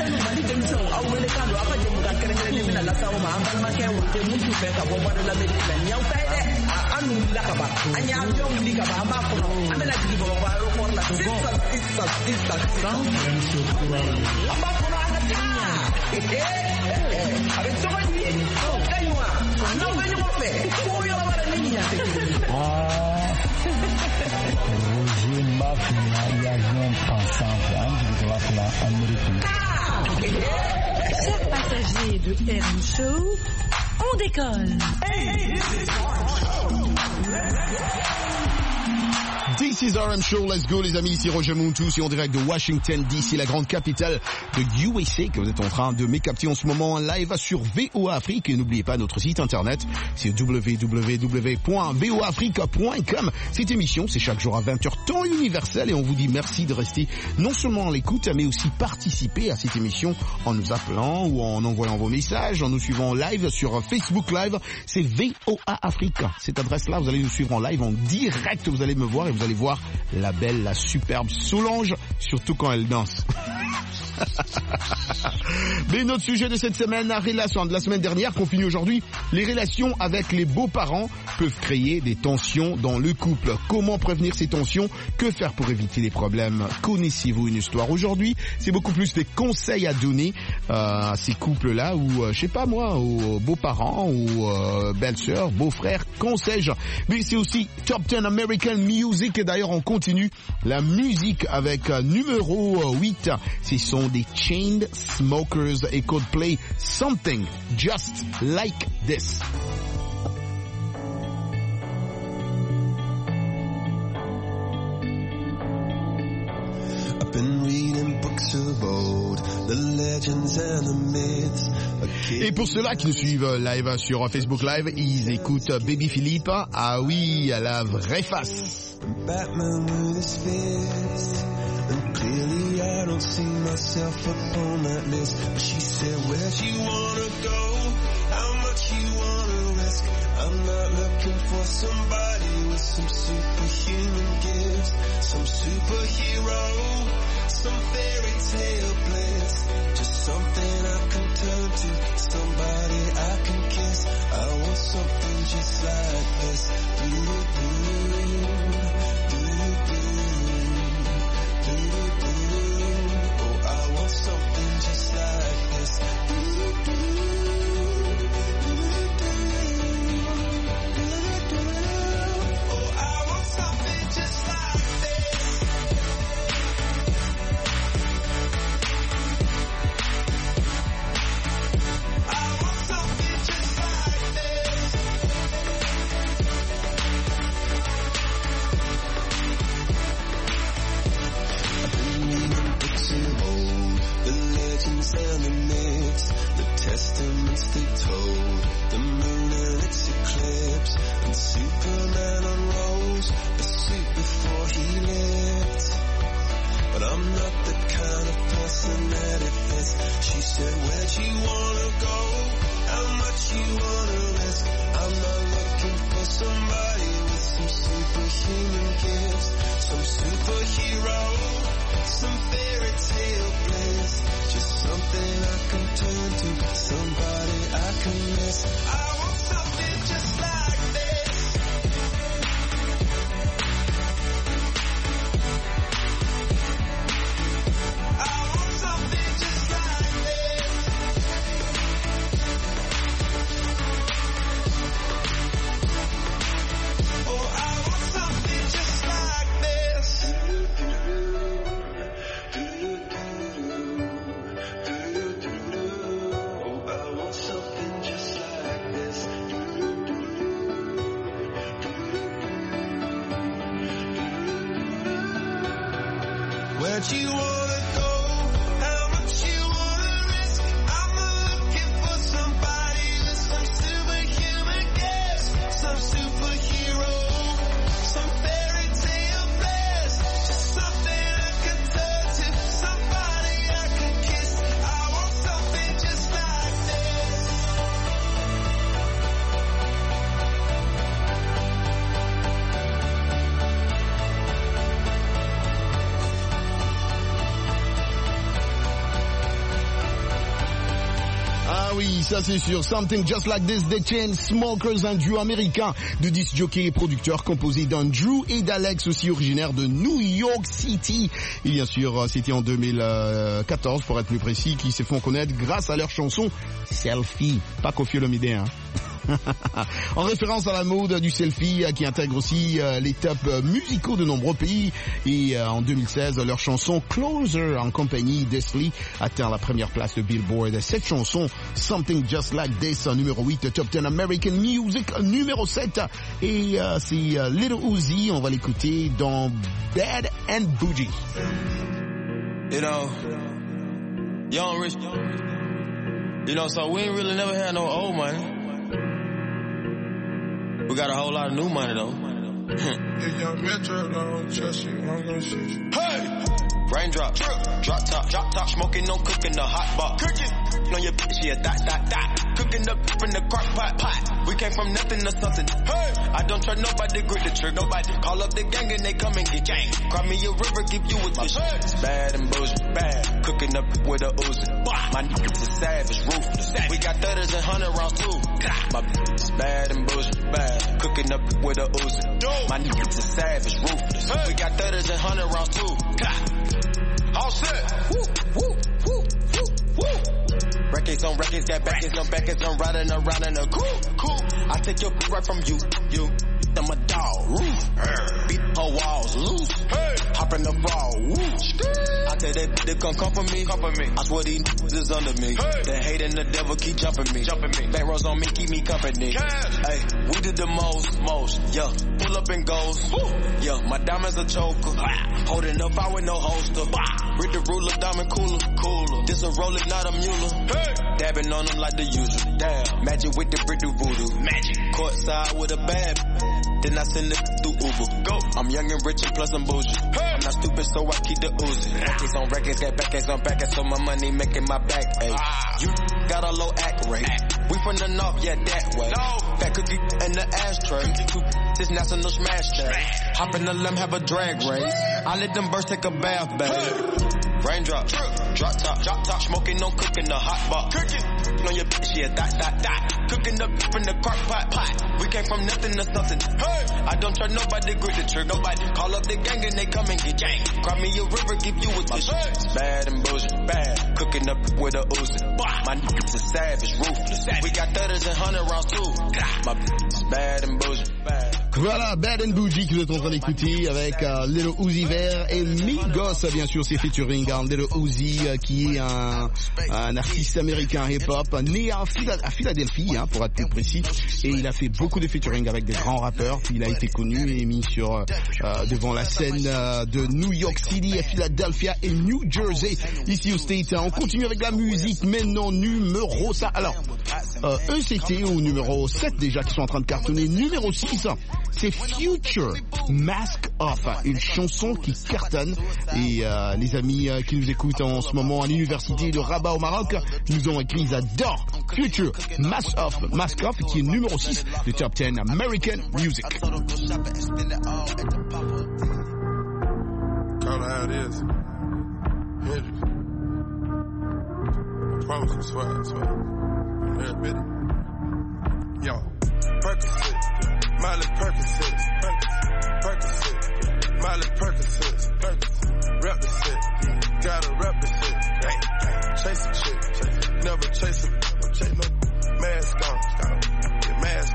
Roger Mafia e avião Chers passagers de RM Show, on décolle. This is RM Show, let's go les amis, ici Roger Montou, c'est en direct de Washington DC, la grande capitale de USA que vous êtes en train de m'écapter en ce moment en live sur VOA Afrique. Et n'oubliez pas notre site internet, c'est www.voafrique.com. Cette émission, c'est chaque jour à 20h, temps universel, et on vous dit merci de rester non seulement à l'écoute, mais aussi participer à cette émission en nous appelant ou en envoyant vos messages, en nous suivant en live sur Facebook Live, c'est VOA Afrique. Cette adresse-là, vous allez nous suivre en live, en direct, vous allez me voir et vous allez voir la belle, la superbe Solange, surtout quand elle danse. Mais notre sujet de cette semaine, la relation de la semaine dernière, continue aujourd'hui. Les relations avec les beaux-parents peuvent créer des tensions dans le couple. Comment prévenir ces tensions? Que faire pour éviter les problèmes? Connaissez-vous une histoire aujourd'hui? C'est beaucoup plus des conseils à donner à ces couples-là, ou je sais pas moi, aux beaux-parents, ou belles-sœurs, beaux-frères, conseils. Mais c'est aussi Top 10 American Music. Et d'ailleurs, on continue la musique avec numéro 8. Ce sont des Chainsmokers et Coldplay, Something Just Like This. I've been reading books of old, the legends and the myths. Et pour ceux-là qui nous suivent live sur Facebook Live, ils écoutent Baby Philippe. Ah oui, à la vraie face. Batman with his fist. And clearly I don't see myself upon that list. But she said, where'd you wanna go? How much you wanna risk? I'm not looking for somebody with some superhuman gifts, some superhero, some fairy tale bliss. Just something I can turn to, somebody I can kiss. I want something just like this. Something just like this. Oh, I want something just like this. I want something just like this. I've been reading books of old, the legends and the myths, the testaments they told, the moon and its eclipse, and Superman unrolls the suit before he lived. But I'm not the kind of person that it fits. She said, where'd you wanna go? How much you wanna risk? I'm not looking for somebody with some superhuman gifts, some superhero, some fairy tale bliss. Just something I can turn to, somebody I can miss. I want something just like this. I want something just like this. Oh, I want something just like this. Where'd you wanna go? How much you wanna risk? I'm looking for somebody with some superhuman gifts, some superhero, some fairy tale bliss, just something I can touch to, somebody I can kiss. I want something just like this. Ah oui, ça c'est sûr. Something Just Like This des Chainsmokers, un duo américain de disc jockey et producteurs composé d'Andrew et d'Alex, aussi originaires de New York City. Et bien sûr, c'était en 2014 pour être plus précis, qui se font connaître grâce à leur chanson Selfie. Pas Koffi Olomide, hein. En référence à la mode du selfie qui intègre aussi les tops musicaux de nombreux pays. Et en 2016, leur chanson Closer en compagnie d'Esli atteint la première place de Billboard. Cette chanson, Something Just Like This, numéro 8, Top 10 American Music, numéro 7. Et c'est Little Uzi, on va l'écouter dans Bad and Bougie. You know, young rich, you know, so we ain't really never had no old money. We got a whole lot of new money though. If young Metro don't trust you, I'm gonna shoot you. Hey! Raindrop, drop top, smoking, no cooking, the hot pot. Cooking, on your bitch, yeah, dot. Cooking up in the crock pot. We came from nothing to something. Hey! I don't trust nobody, grip the trick, nobody. Call up the gang and they come and get gang. Cry me a river, give you a dish. It's bad and bullshit, bad. Cooking up with a Uzi. My niggas is savage, ruthless. We got 30s and 100 rounds too. My bitch is bad and bullshit, bad. Cooking up with a Uzi. My niggas is savage, ruthless. We got 30s and 100 rounds too. All set. Woo, woo, woo, woo, woo. Records on records, got backers on backers. I'm riding around in a cool. I take your right from you. I'm a dog. Beat her walls loose. Hey. Hop in the ball. I tell that they come for me. I swear these niggas is under me. Hey. The hate and the devil keep jumping me. Bank rolls on me, keep me company. Hey, we did the most. Yeah, pull up and goes. Yeah, my diamonds a choker. Holding up, I with no holster. Read the ruler, diamond cooler. This a roller, not a mule. Hey. Dabbing on them like the usual. Damn, magic with the brick do voodoo. Magic. Courtside with a bad. Then I send it through Uber. Go. I'm young and rich and plus I'm bougie. Hey. I'm not stupid, so I keep the Uzi. Records on records, got backers on backers, so my money making my back ache. You got a low act rate. We from the north, yeah, that way. Fat cookie in the ashtray. This national smash day. Hop in the limb, have a drag race. I let them birds take a bath, baby. Raindrop, drop top, smoking, no cooking, the hot pot. Cooking, on your bitch, yeah, dot. Cooking up in the crock pot. We came from nothing to something. Hey, I don't trust nobody, grip the trick, nobody. Call up the gang and they come and get gang. Cry me a river, give you a dish. It's bad and bullshit, bad. Cooking up with a Uzi. My niggas is savage, ruthless. We got 30s and 100 rounds too. My bitch is bad and bullshit, bad. Voilà, Bad and Bougie que vous êtes en train d'écouter avec Little Uzi Vert et Migos, bien sûr, c'est featuring Little Uzi qui est un artiste américain hip-hop né à Philadelphie, hein, pour être plus précis, et il a fait beaucoup de featuring avec des grands rappeurs, puis il a été connu et mis sur devant la scène de New York City, Philadelphia et New Jersey, ici au States. On continue avec la musique, maintenant numéro ça. Alors, eux c'était au numéro 7 déjà qui sont en train de cartonner. Numéro 6, c'est Future, Mask Off, une chanson qui cartonne, et les amis qui nous écoutent en ce moment à l'université de Rabat au Maroc nous ont écrit, ils adorent Future, Mask Off qui est numéro 6 de Top 10 American Music. Call it how it is. Hendrix. I promise you, swear. Everybody. Yo. Percocet, Miley Percocet, Miley Percocet, represent, gotta represent, chase a chick, never chase no mask on, get mask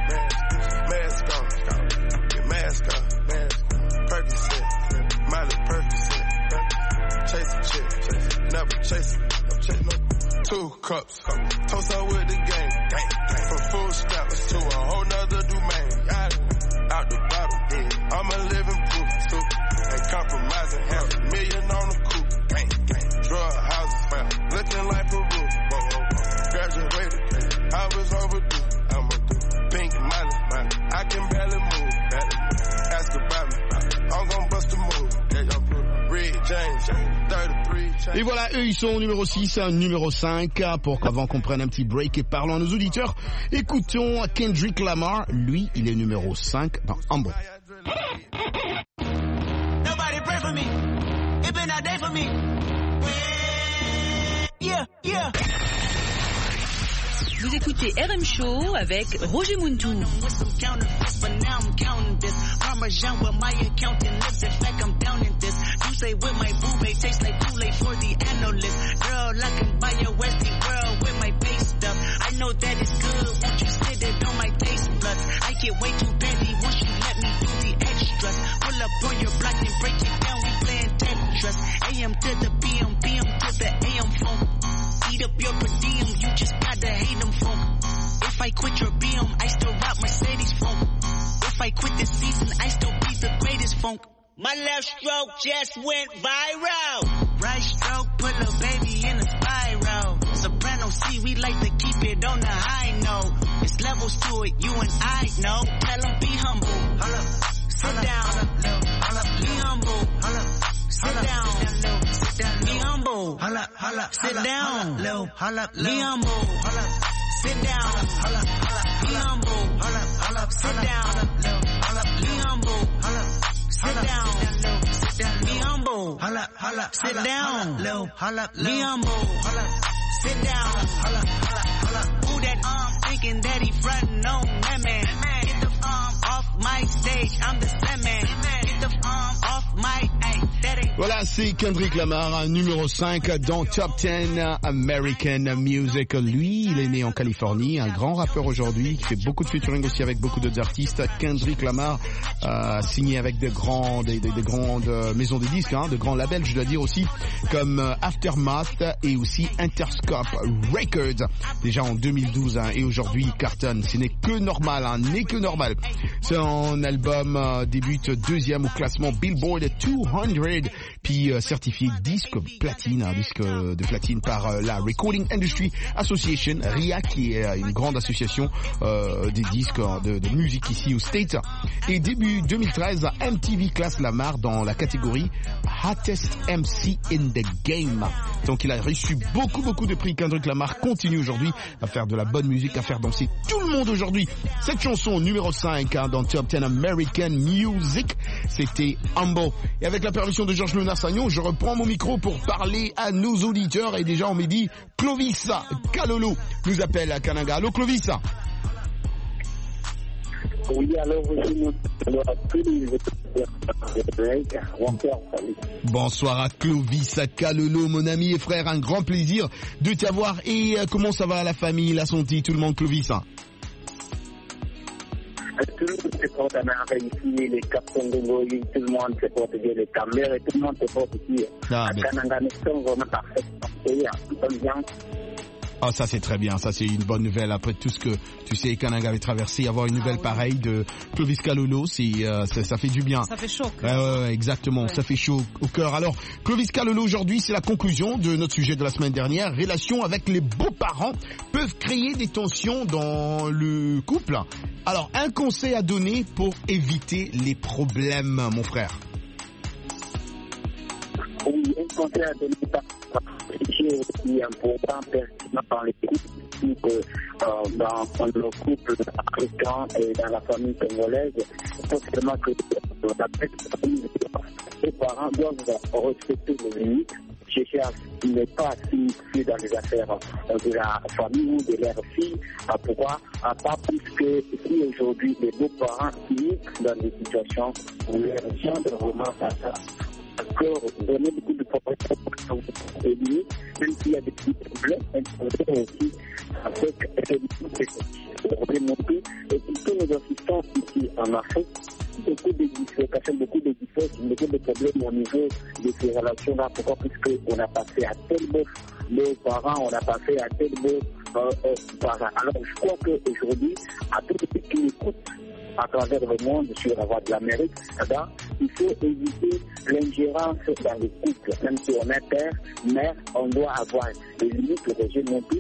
on, get mask on, Percocet, Miley Percocet, chase a chick, never chase no 2 cups, toast up with the gang, from full straps to a whole nother domain, out the bottle, I'm a living proof, and compromising, have $1 million on the coupe. Drug houses found, looking like Peru. Graduated, I was overdue. I'm a pink money, I can barely move. Ask about me, I'm gon' bust a move. Red James, 33. Et voilà, eux ils sont numéro 6, numéro 5, avant qu'on prenne un petit break et parlons à nos auditeurs. Écoutons Kendrick Lamar, lui il est numéro 5 dans Humble. Nobody pray for me, it been a day for me. Yeah, yeah. Vous écoutez RM Show avec Roger Muntou. Parmesan with my accountant lips. In fact, I'm down in this. You say with my boo babe tastes like Kool-Aid for the analyst. Girl, I can buy your Westie world with my base stuff. I know that it's good. Won't you sit it on my taste buds? I get way too busy once you let me do the extras. Pull up on your block and break it down. We playing Tetris. AM to the PM, PM to the AM phone. Eat up your per diem. You just gotta hate them phone. If I quit your BM, I still rock Mercedes phone. If I quit this season, I still be the greatest funk. My left stroke just went viral. Right stroke put a baby in a spiral. Soprano C, we like to keep it on the high note. There's levels to it, you and I know. Tell them be humble. Hold up. Sit down. Be humble. Sit down. Be humble. Sit down. Be humble. Sit down. Be humble. Sit down. Be humble. Sit down. Be humble. Sit down. Be humble. Sit down. Who that thinking that he frontin' on that man? Get the off my stage, I'm the Sandman. Get the off my, hey, that ain't. Voilà, c'est Kendrick Lamar, numéro 5 dans Top 10 American Music. Lui, il est né en Californie, un grand rappeur aujourd'hui, qui fait beaucoup de featuring aussi avec beaucoup d'autres artistes. Kendrick Lamar, signé avec des grandes maisons de disques, de grands labels, je dois dire aussi, comme Aftermath et aussi Interscope Records, déjà en 2012, et aujourd'hui il cartonne. Ce n'est que normal, n'est que normal. Son album débute deuxième au classement Billboard 200, puis certifié disque platine, disque de platine par la Recording Industry Association, RIA, qui est une grande association des disques de musique ici aux States. Et début 2013, MTV classe Lamar dans la catégorie Hottest MC in the Game. Donc il a reçu beaucoup de prix. Kendrick Lamar continue aujourd'hui à faire de la bonne musique, à faire danser tout le monde aujourd'hui. Cette chanson numéro 5 dans Top 10 American Music, c'était Humble. Et avec la permission de Georges Luna-Sagnon, je reprends mon micro pour parler à nos auditeurs. Et déjà on m'a dit Clovis Kalolo nous appelle à Kananga. Allô Clovis? Oui, alors bonsoir à Clovis Kalolo, mon ami et frère, un grand plaisir de t'avoir. Et comment ça va la famille, la santé, tout le monde, Clovis? Tout le monde se porte à merveille ici, les Cap-Congolais, tout le monde se porte bien, les Camerounais, et tout le monde se porte ici. À Kananga, nous sommes vraiment parfaits. Tout va bien. Ah, ça c'est très bien, ça c'est une bonne nouvelle après tout ce que tu sais Kananga avait traversé. Avoir une nouvelle pareille de Clovis Kalolo, ça fait du bien. Ça fait chaud. Ouais, exactement, ça fait chaud au cœur. Alors Clovis Kalolo, aujourd'hui c'est la conclusion de notre sujet de la semaine dernière. Relations avec les beaux-parents peuvent créer des tensions dans le couple. Alors un conseil à donner pour éviter les problèmes, mon frère. Oui, un conseil à donner c'est aussi important, pertinent dans les couples, dans le couple africain et dans la famille congolaise. Pas seulement que les parents doivent respecter les limites, chercher à ne pas s'immiscer dans les affaires de la famille ou de leur fille. Pourquoi? Pas plus que si aujourd'hui les beaux-parents s'immiscent dans des situations où leur gendre remonte à ça. Encore donner beaucoup de problèmes et limites, même s'il y a des petits problèmes, un problème aussi avec les problèmes non plus. Et tous nos assistants ici en Afrique, beaucoup de dislocations, beaucoup de différences, beaucoup de problèmes au niveau de ces relations-là. Pourquoi? Puisqu'on a passé à tel beau nos parents, on a passé à tel beau parents. Alors je crois qu'aujourd'hui, à tous ceux qui écoutent à travers le monde sur la voie de l'Amérique, il faut éviter l'ingérence dans le couple. Même si on est père, mère, on doit avoir des limites, Roger Montou,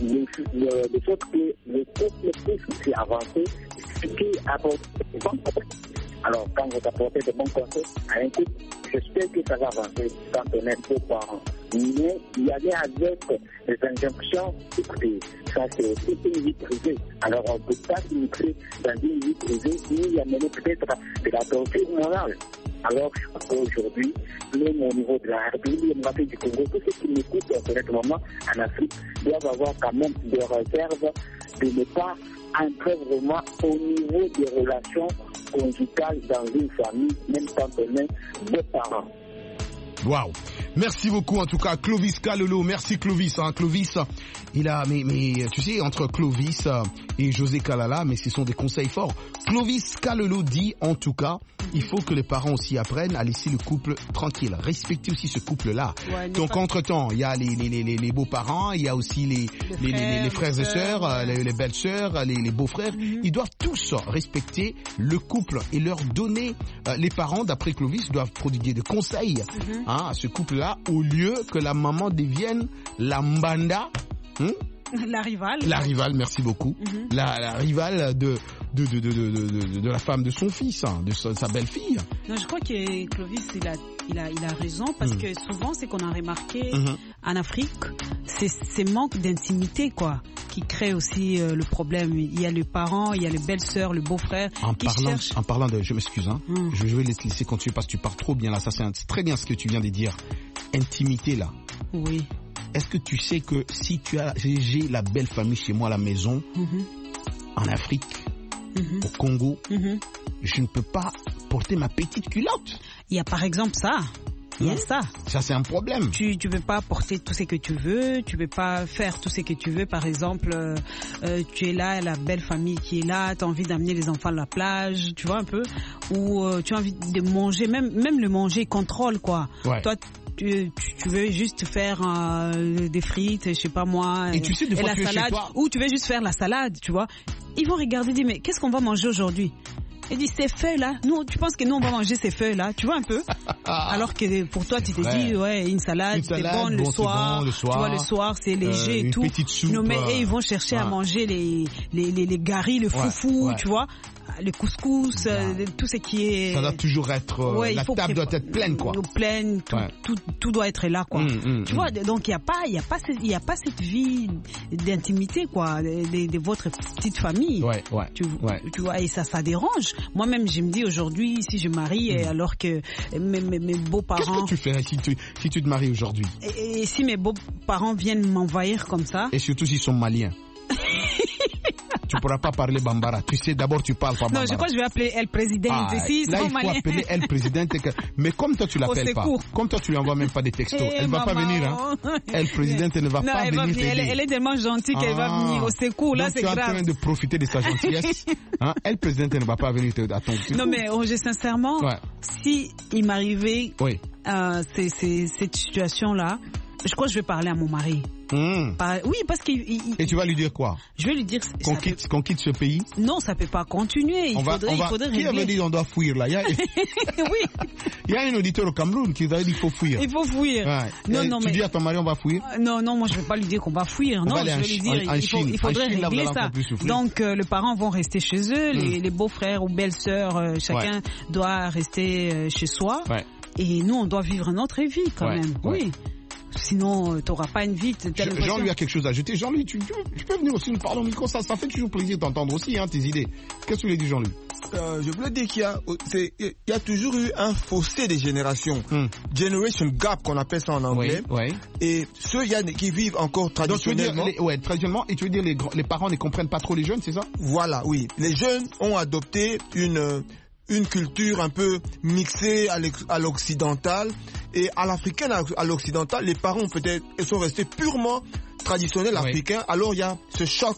de sorte que le couple puisse avancer, ce qui apporte des bons conseils. Alors, quand vous apportez de bons conseils à un couple, j'espère que ça va avancer quand on est beaux parents. Mais y aller avec les injonctions, écoutez, ça c'est aussi une vie privée. Alors, on ne peut pas s'immiscer dans une vie privée ni amener peut-être de la torture morale. Alors, je crois qu'aujourd'hui, même au niveau de la République démocratique du Congo, tous ceux qui m'écoutent en ce moment en Afrique doivent avoir quand même des réserves de ne pas entrer vraiment au niveau des relations conjugales dans une famille, même quand on est deux parents. Waouh. Merci beaucoup en tout cas Clovis Kalolo. Merci Clovis. Clovis, il a mais tu sais entre Clovis et José Kalala, mais ce sont des conseils forts. Clovis Kalolo dit en tout cas, il faut que les parents aussi apprennent à laisser le couple tranquille, respecter aussi ce couple-là. Ouais, donc entre-temps, il y a les beaux-parents, il y a aussi les frères et sœurs, les belles-sœurs, les beaux-frères. Ils doivent tous respecter le couple et leur donner, les parents d'après Clovis doivent prodiguer des conseils à ce couple-là au lieu que la maman devienne la mbanda. La rivale. La rivale, merci beaucoup. La rivale de la femme de son fils, de sa belle-fille. Non, je crois que Clovis, il a raison parce que souvent, c'est qu'on a remarqué en Afrique, c'est ces manques d'intimité, quoi, qui créent aussi le problème. Il y a les parents, il y a les belles-sœurs, le beau-frère. En parlant de, je m'excuse, je vais te laisser continuer parce que tu pars trop bien là. Ça, c'est très bien ce que tu viens de dire. Intimité là. Oui. Est-ce que tu sais que si j'ai la belle famille chez moi à la maison, en Afrique, au Congo, je ne peux pas porter ma petite culotte. Il y a par exemple ça. Il y a ça. Ça, c'est un problème. Tu peux pas porter tout ce que tu veux, tu peux pas faire tout ce que tu veux. Par exemple, tu es là, la belle famille qui est là, tu as envie d'amener les enfants à la plage, tu vois un peu, ou tu as envie de manger, même le manger contrôle, quoi. Ouais. Toi, tu veux juste faire des frites, je sais pas moi, et tu sais, des fois, la salade, ou tu veux juste faire la salade, tu vois. Ils vont regarder, dire mais qu'est-ce qu'on va manger aujourd'hui? Il dit ces feuilles-là, nous, tu penses que nous on va manger ces feuilles-là, tu vois un peu. Alors que pour toi tu t'es dit une salade c'est bon le soir. Tu vois le soir c'est léger et tout. Soupe, non mais ils vont chercher à manger les garis, le foufou, tu vois. Le couscous, tout ce qui est... Ça doit toujours être... la table doit être pleine, quoi. Pleine, tout doit être là, quoi. Tu vois, donc il y a pas cette vie d'intimité, quoi, de votre petite famille. Tu vois, et ça dérange. Moi-même, je me dis aujourd'hui, si je marie, alors que mes beaux-parents... Qu'est-ce que tu fais si tu te maries aujourd'hui? Et si mes beaux-parents viennent m'envahir comme ça... Et surtout s'ils sont maliens. Tu pourras pas parler Bambara. Tu sais, d'abord tu parles pas Bambara. Non, je crois que je vais appeler El Président. Là, il faut appeler El Président. Mais comme toi, tu l'appelles pas. Comme toi, tu lui envoies même pas des textos. Elle va pas venir, hein. El Président, elle ne va pas venir t'aider. Elle est tellement gentille qu'elle va venir au secours. Là, c'est grave. Tu es en train de profiter de sa gentillesse. El Président, elle ne va pas venir t'aider à ton secours. Non, mais Roger, sincèrement, si il m'arrivait cette situation-là, je crois que je vais parler à mon mari. Oui, parce que... Et tu vas lui dire quoi? Je vais lui dire... Qu'on quitte ce pays? Non, ça peut pas continuer. Il faudrait régler. Qui avait dit qu'on doit fuir là? Oui. Il y a un auditeur au Cameroun qui avait dit qu'il faut fuir. Il faut fuir. Non, tu dis à ton mari on va fuir? Non, moi je vais pas lui dire qu'on va fuir. Non, je vais lui dire il faudrait régler ça. Donc les parents vont rester chez eux, les beaux-frères ou belles-sœurs, chacun doit rester chez soi. Et nous, on doit vivre notre vie quand même. Oui. Sinon, tu n'auras pas une vie. Jean-Louis a quelque chose à ajouter. Jean-Louis, tu peux venir aussi nous parler au micro. Ça fait toujours plaisir d'entendre aussi tes idées. Qu'est-ce que tu voulais dire, Jean-Louis? Je voulais dire qu'il y a toujours eu un fossé des générations. Generation gap, qu'on appelle ça en anglais. Et ceux qui vivent encore traditionnellement. Donc, traditionnellement, et tu veux dire les parents ne comprennent pas trop les jeunes, c'est ça? Voilà, oui. Les jeunes ont adopté une culture un peu mixée à l'occidental et à l'africaine, à l'occidental, les parents peut-être sont restés purement traditionnels africains. Alors il y a ce choc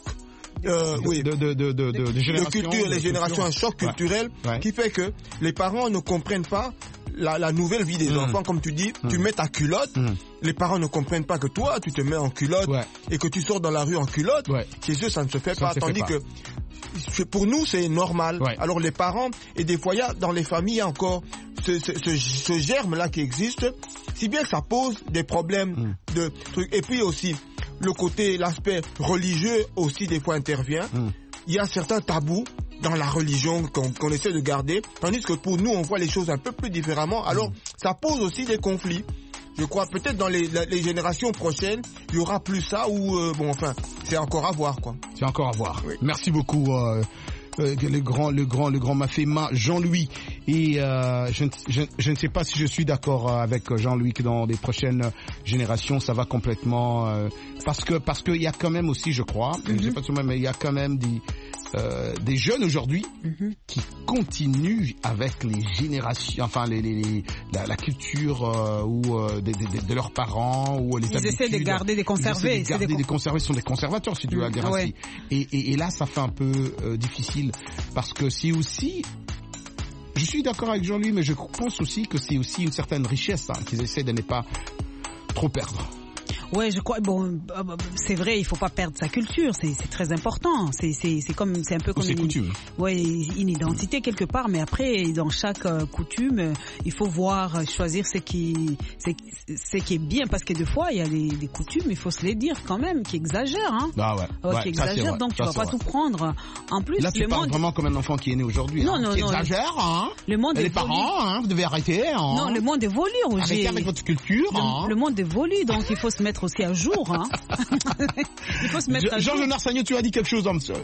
de culture, les générations, un choc culturel qui fait que les parents ne comprennent pas la nouvelle vie des enfants, comme tu dis, tu mets ta culotte, les parents ne comprennent pas que toi, tu te mets en culotte et que tu sors dans la rue en culotte. Chez eux, ça ne se fait pas, tandis que pour nous, c'est normal. Alors les parents, et des fois, dans les familles, il y a encore ce germe-là qui existe, si bien que ça pose des problèmes de trucs. Et puis aussi, l'aspect religieux aussi des fois intervient. Il y a certains tabous dans la religion qu'on essaie de garder, tandis que pour nous, on voit les choses un peu plus différemment. Alors, ça pose aussi des conflits. Je crois peut-être dans les générations prochaines, il y aura plus ça ou c'est encore à voir, quoi. C'est encore à voir. Oui. Merci beaucoup. Le grand Mafema Jean-Louis, et je ne sais pas si je suis d'accord avec Jean-Louis que dans les prochaines générations ça va complètement parce que il y a quand même aussi, je crois, je sais pas sûrement, mais il y a quand même des jeunes aujourd'hui qui continuent avec les générations, enfin la culture de leurs parents ou les habitudes. Ils essaient de garder, de conserver. Des conserver, ce sont des conservateurs, si tu veux dire ainsi. Et là, ça fait un peu difficile parce que c'est aussi. Je suis d'accord avec Jean-Louis, mais je pense aussi que c'est aussi une certaine richesse qu'ils essaient de ne pas trop perdre. Ouais, je crois. Bon, c'est vrai, il faut pas perdre sa culture. C'est très important. C'est un peu comme une identité quelque part. Mais après, dans chaque coutume, il faut choisir ce qui est bien, parce que des fois, il y a des coutumes, il faut se les dire quand même, qui exagèrent. Hein. Ah ouais. Qui exagèrent. Donc tu vas pas tout prendre. En plus, là, tu parles vraiment comme un enfant qui est né aujourd'hui. Non. Qui exagère. Le monde les parents, vous devez arrêter. Non, le monde évolue. Arrêtez avec votre culture. Le monde évolue, donc il faut se mettre aussi à jour. Il faut se mettre à jour. Georges Narsagno, tu as dit quelque chose, monsieur.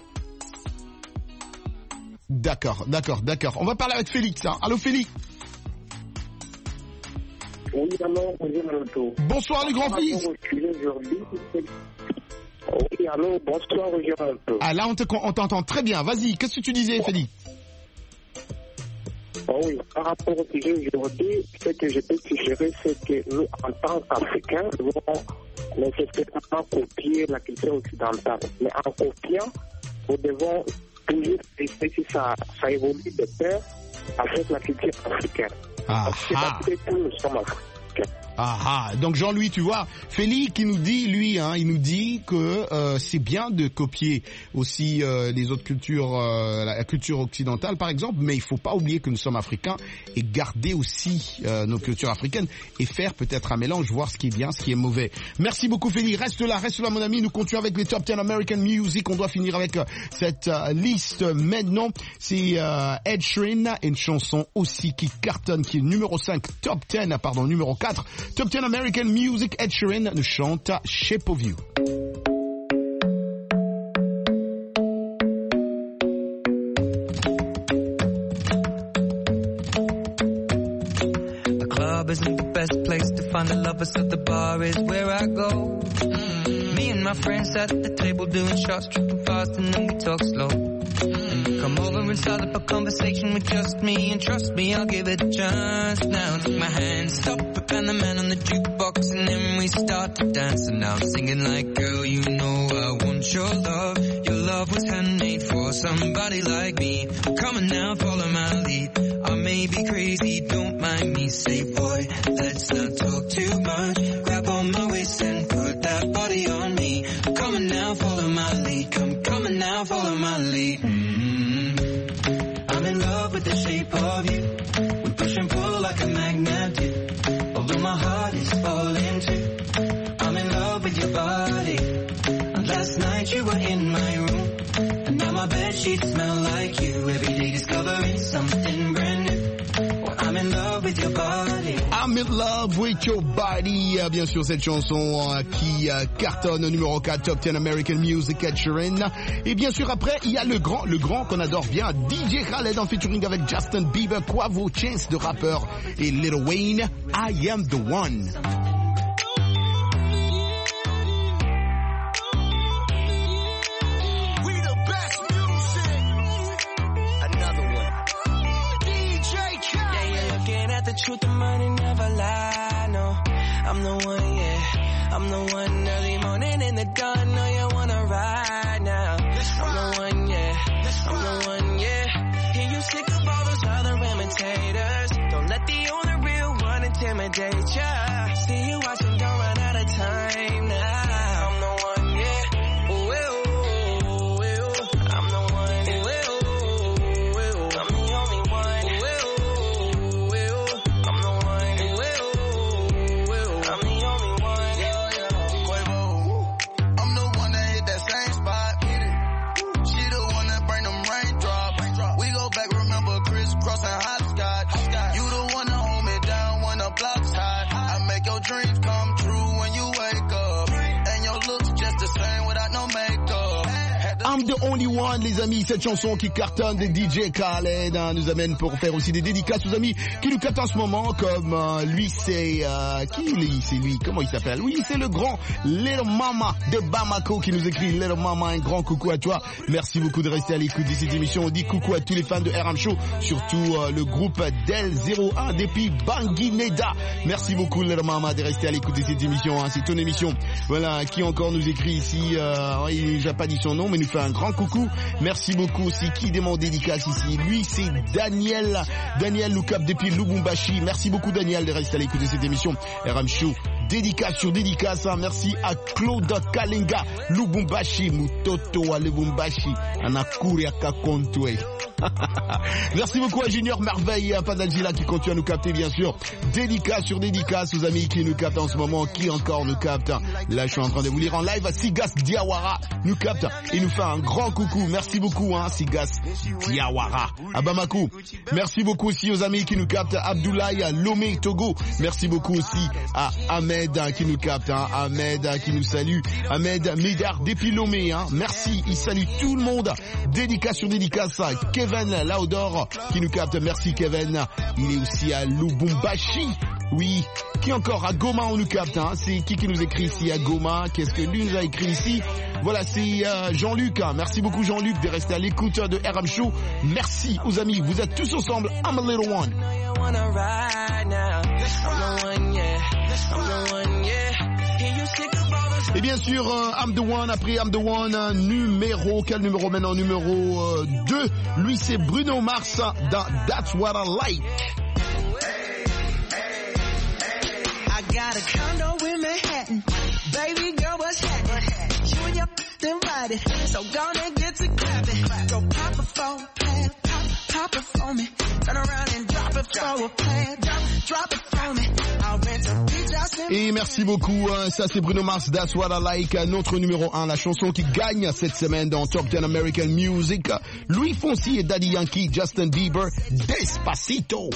D'accord. On va parler avec Félix. Allô, Félix. Oui, allô, bonsoir, le grand fils. Oui, allô, bonsoir, Roger. Ah, là, on t'entend très bien. Vas-y, qu'est-ce que tu disais, Félix? Oui, par rapport au sujet aujourd'hui, ce que je peux suggérer, c'est que nous, en tant qu'Africains, nous ne nécessairement pas copier la culture occidentale. Mais en copiant, nous devons toujours essayer si ça évolue de pair avec la culture africaine. Parce que nous sommes africains. Donc Jean-Louis, tu vois, Félix qui nous dit, il nous dit que c'est bien de copier aussi les autres cultures, la culture occidentale par exemple, mais il faut pas oublier que nous sommes africains et garder aussi nos cultures africaines et faire peut-être un mélange, voir ce qui est bien, ce qui est mauvais. Merci beaucoup Félix, reste là mon ami, nous continuons avec les Top 10 American Music, on doit finir avec cette liste maintenant. C'est Ed Sheeran, une chanson aussi qui cartonne, qui est numéro 5, numéro 4. Top 10 American Music, Ed Sheeran nous chante Shape of You. The club isn't the best place to find the lovers, so the bar is where I go. Me and my friends at the table doing shots, tripping fast, and then we talk slow. Come over and start up a conversation with just me, and trust me, I'll give it a chance. Now take my hand, stop it, and the man on the jukebox, and then we start to dance. And now I'm singing like, girl, you know I want your love. Your love was handmade for somebody like me. Come on now, follow my lead. I may be crazy, don't mind me. Say, boy, let's not talk too much. Grab on my waist and put that body on me. Come on now, follow my lead. Come on now, follow my lead. I'm in love with the shape of you. We push and pull like a magnet do. Although my heart is falling too. I'm in love with your body. And last night you were in my room. And now my bedsheets smell like you. Every day discovering something brand new. Well, I'm in love with your body. I'm in love with your body. Bien sûr, cette chanson qui cartonne au numéro 4, Top 10 American Music, Ed Sheeran. Et bien sûr, après, il y a le grand qu'on adore bien, DJ Khaled en featuring avec Justin Bieber, Quavo, Chance de rappeur et Lil Wayne, I Am The One. The truth, the money never lie, no. I'm the one, yeah. I'm the one early morning in the dawn. No, you wanna ride now. I'm the one, yeah. I'm the one, yeah. Hear you sick of all those other imitators. Don't let the owner intimidate ya. See you watching, don't run out of time now. I'm the one, yeah. I'm the one. I'm the only one. I'm the one. I'm the only one. Quavo. I'm the one that hit that same spot. She the one that bring them raindrops. We go back, remember crisscross and hopscotch. You the one that hold me down when the block's hot. I make your dreams come true when you wake up. And your looks just the same without no makeup. I'm the only one, les amis. Cette chanson qui cartonne de DJ Khaled nous amène pour faire aussi des dédicaces aux amis qui nous captent en ce moment, comme lui, c'est c'est lui, comment il s'appelle? Oui, c'est le grand Little Mama de Bamako qui nous écrit. Little Mama, un grand coucou à toi. Merci beaucoup de rester à l'écoute de cette émission. On dit coucou à tous les fans de RM Show, surtout le groupe Del 01 depuis Banguineda. Merci beaucoup Little Mama de rester à l'écoute de cette émission. C'est ton émission. Voilà, qui encore nous écrit ici, il n'a pas dit son nom, mais nous fait un grand coucou. Merci beaucoup aussi. Qui demande dédicace ici? Lui, c'est Daniel. Daniel nous capte depuis Lubumbashi. Merci beaucoup Daniel de rester à l'écoute de cette émission. RM Show. Dédicace sur dédicace. Merci à Claude Kalenga. Lubumbashi. Mutoto à Lubumbashi. Anakuri Akakontwe. Merci beaucoup à Junior Merveille et à Padalgila qui continue à nous capter, bien sûr. Dédicace sur dédicace aux amis qui nous captent en ce moment. Qui encore nous capte? Là, je suis en train de vous lire en live. Sigas Diawara nous capte et nous fait un grand coucou. Merci beaucoup, Sigas Diawara à Bamako. Merci beaucoup aussi aux amis qui nous captent. Abdoulaye à Lomé, Togo. Merci beaucoup aussi à Ahmed qui nous capte. Ahmed qui nous salue. Ahmed Médard depuis Lomé. Merci, il salue tout le monde. Dédicace sur dédicace à Kevin Laudor qui nous capte. Merci Kevin. Il est aussi à Lubumbashi. Oui. Qui encore? À Goma on nous capte. C'est qui nous écrit ici à Goma? Qu'est-ce que lui nous a écrit ici? Voilà, c'est Jean-Luc. Merci beaucoup Jean-Luc de rester à l'écoute de RM Show. Merci aux amis. Vous êtes tous ensemble. I'm a little one. Et bien sûr, I'm the one, après I'm the one, numéro, quel numéro maintenant? Numéro 2, lui c'est Bruno Mars dans That's What I Like. I got a condo in Manhattan, baby girl what's happening? You and your invited, so gonna get to clapping. Go pop a phone, pop it for me. Turn around and drop it for a plan. Drop it for me. I'll rent a beach house. Et merci beaucoup, ça c'est Bruno Mars, That's What I Like, notre numéro 1, la chanson qui gagne cette semaine dans Top 10 American Music. Louis Fonsi et Daddy Yankee, Justin Bieber, Despacito.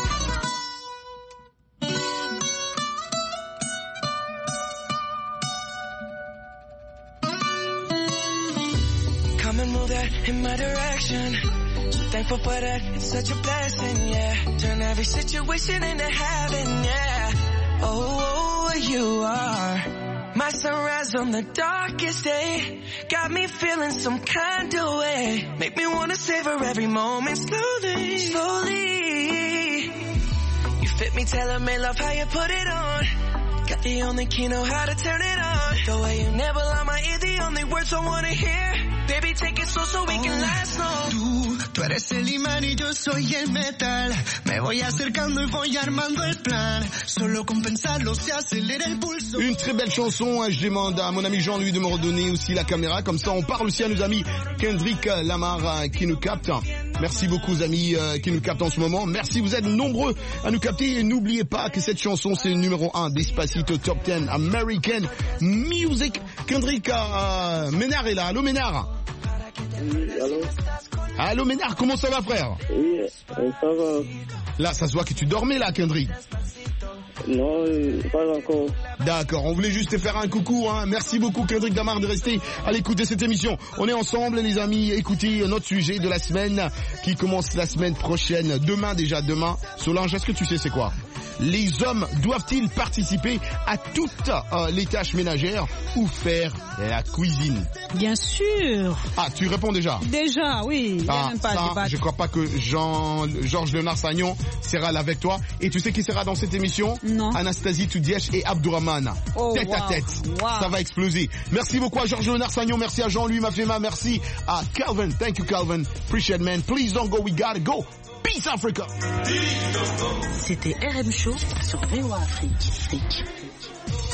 Come and move that in my direction. So thankful for that, it's such a blessing, yeah. Turn every situation into heaven, yeah. Oh, you are my sunrise on the darkest day. Got me feeling some kind of way. Make me wanna savor every moment slowly, slowly. You fit me, tailor-made, love how you put it on. Got the only key, know how to turn it on. The way you never lie my ear, the only words I wanna hear. Baby, take it slow so we can last long. Tú eres el imán y yo soy el metal. Me voy acercando y voy armando el plan. Solo con pensarlo se acelera el pulso. Une très belle chanson, je demande à mon ami Jean-Louis de me redonner aussi la caméra. Comme ça, on parle aussi à nos amis Kendrick Lamar qui nous captent. Merci beaucoup aux amis qui nous captent en ce moment. Merci, vous êtes nombreux à nous capter. Et n'oubliez pas que cette chanson, c'est le numéro 1 Despacito Top 10 American Music. Kendrick Ménard est là. Allô Ménard? Oui, allô? Allô Ménard, comment ça va frère? Oui, ça va. Là, ça se voit que tu dormais là, Kendrick. Non, pas encore. D'accord, on voulait juste te faire un coucou. Merci beaucoup Kendrick Lamar de rester à l'écoute de cette émission. On est ensemble les amis, écoutez notre sujet de la semaine qui commence la semaine prochaine. Demain déjà, demain. Solange, est-ce que tu sais c'est quoi? Les hommes doivent-ils participer à toutes les tâches ménagères ou faire la cuisine? Bien sûr. Ah, tu réponds déjà? Déjà, oui. Même pas ça, je crois pas que Georges Léonard Sagnon sera là avec toi. Et tu sais qui sera dans cette émission? Non. Anastasie Toudièche et Abdourahmane. Tête à tête. Wow. Ça va exploser. Merci beaucoup à Georges Léonard Sagnon. Merci à Jean-Louis Mafema. Merci à Calvin. Thank you, Calvin. Appreciate, man. Please don't go. We gotta go. Peace. Peace Africa. C'était RM Show sur VOA Afrique.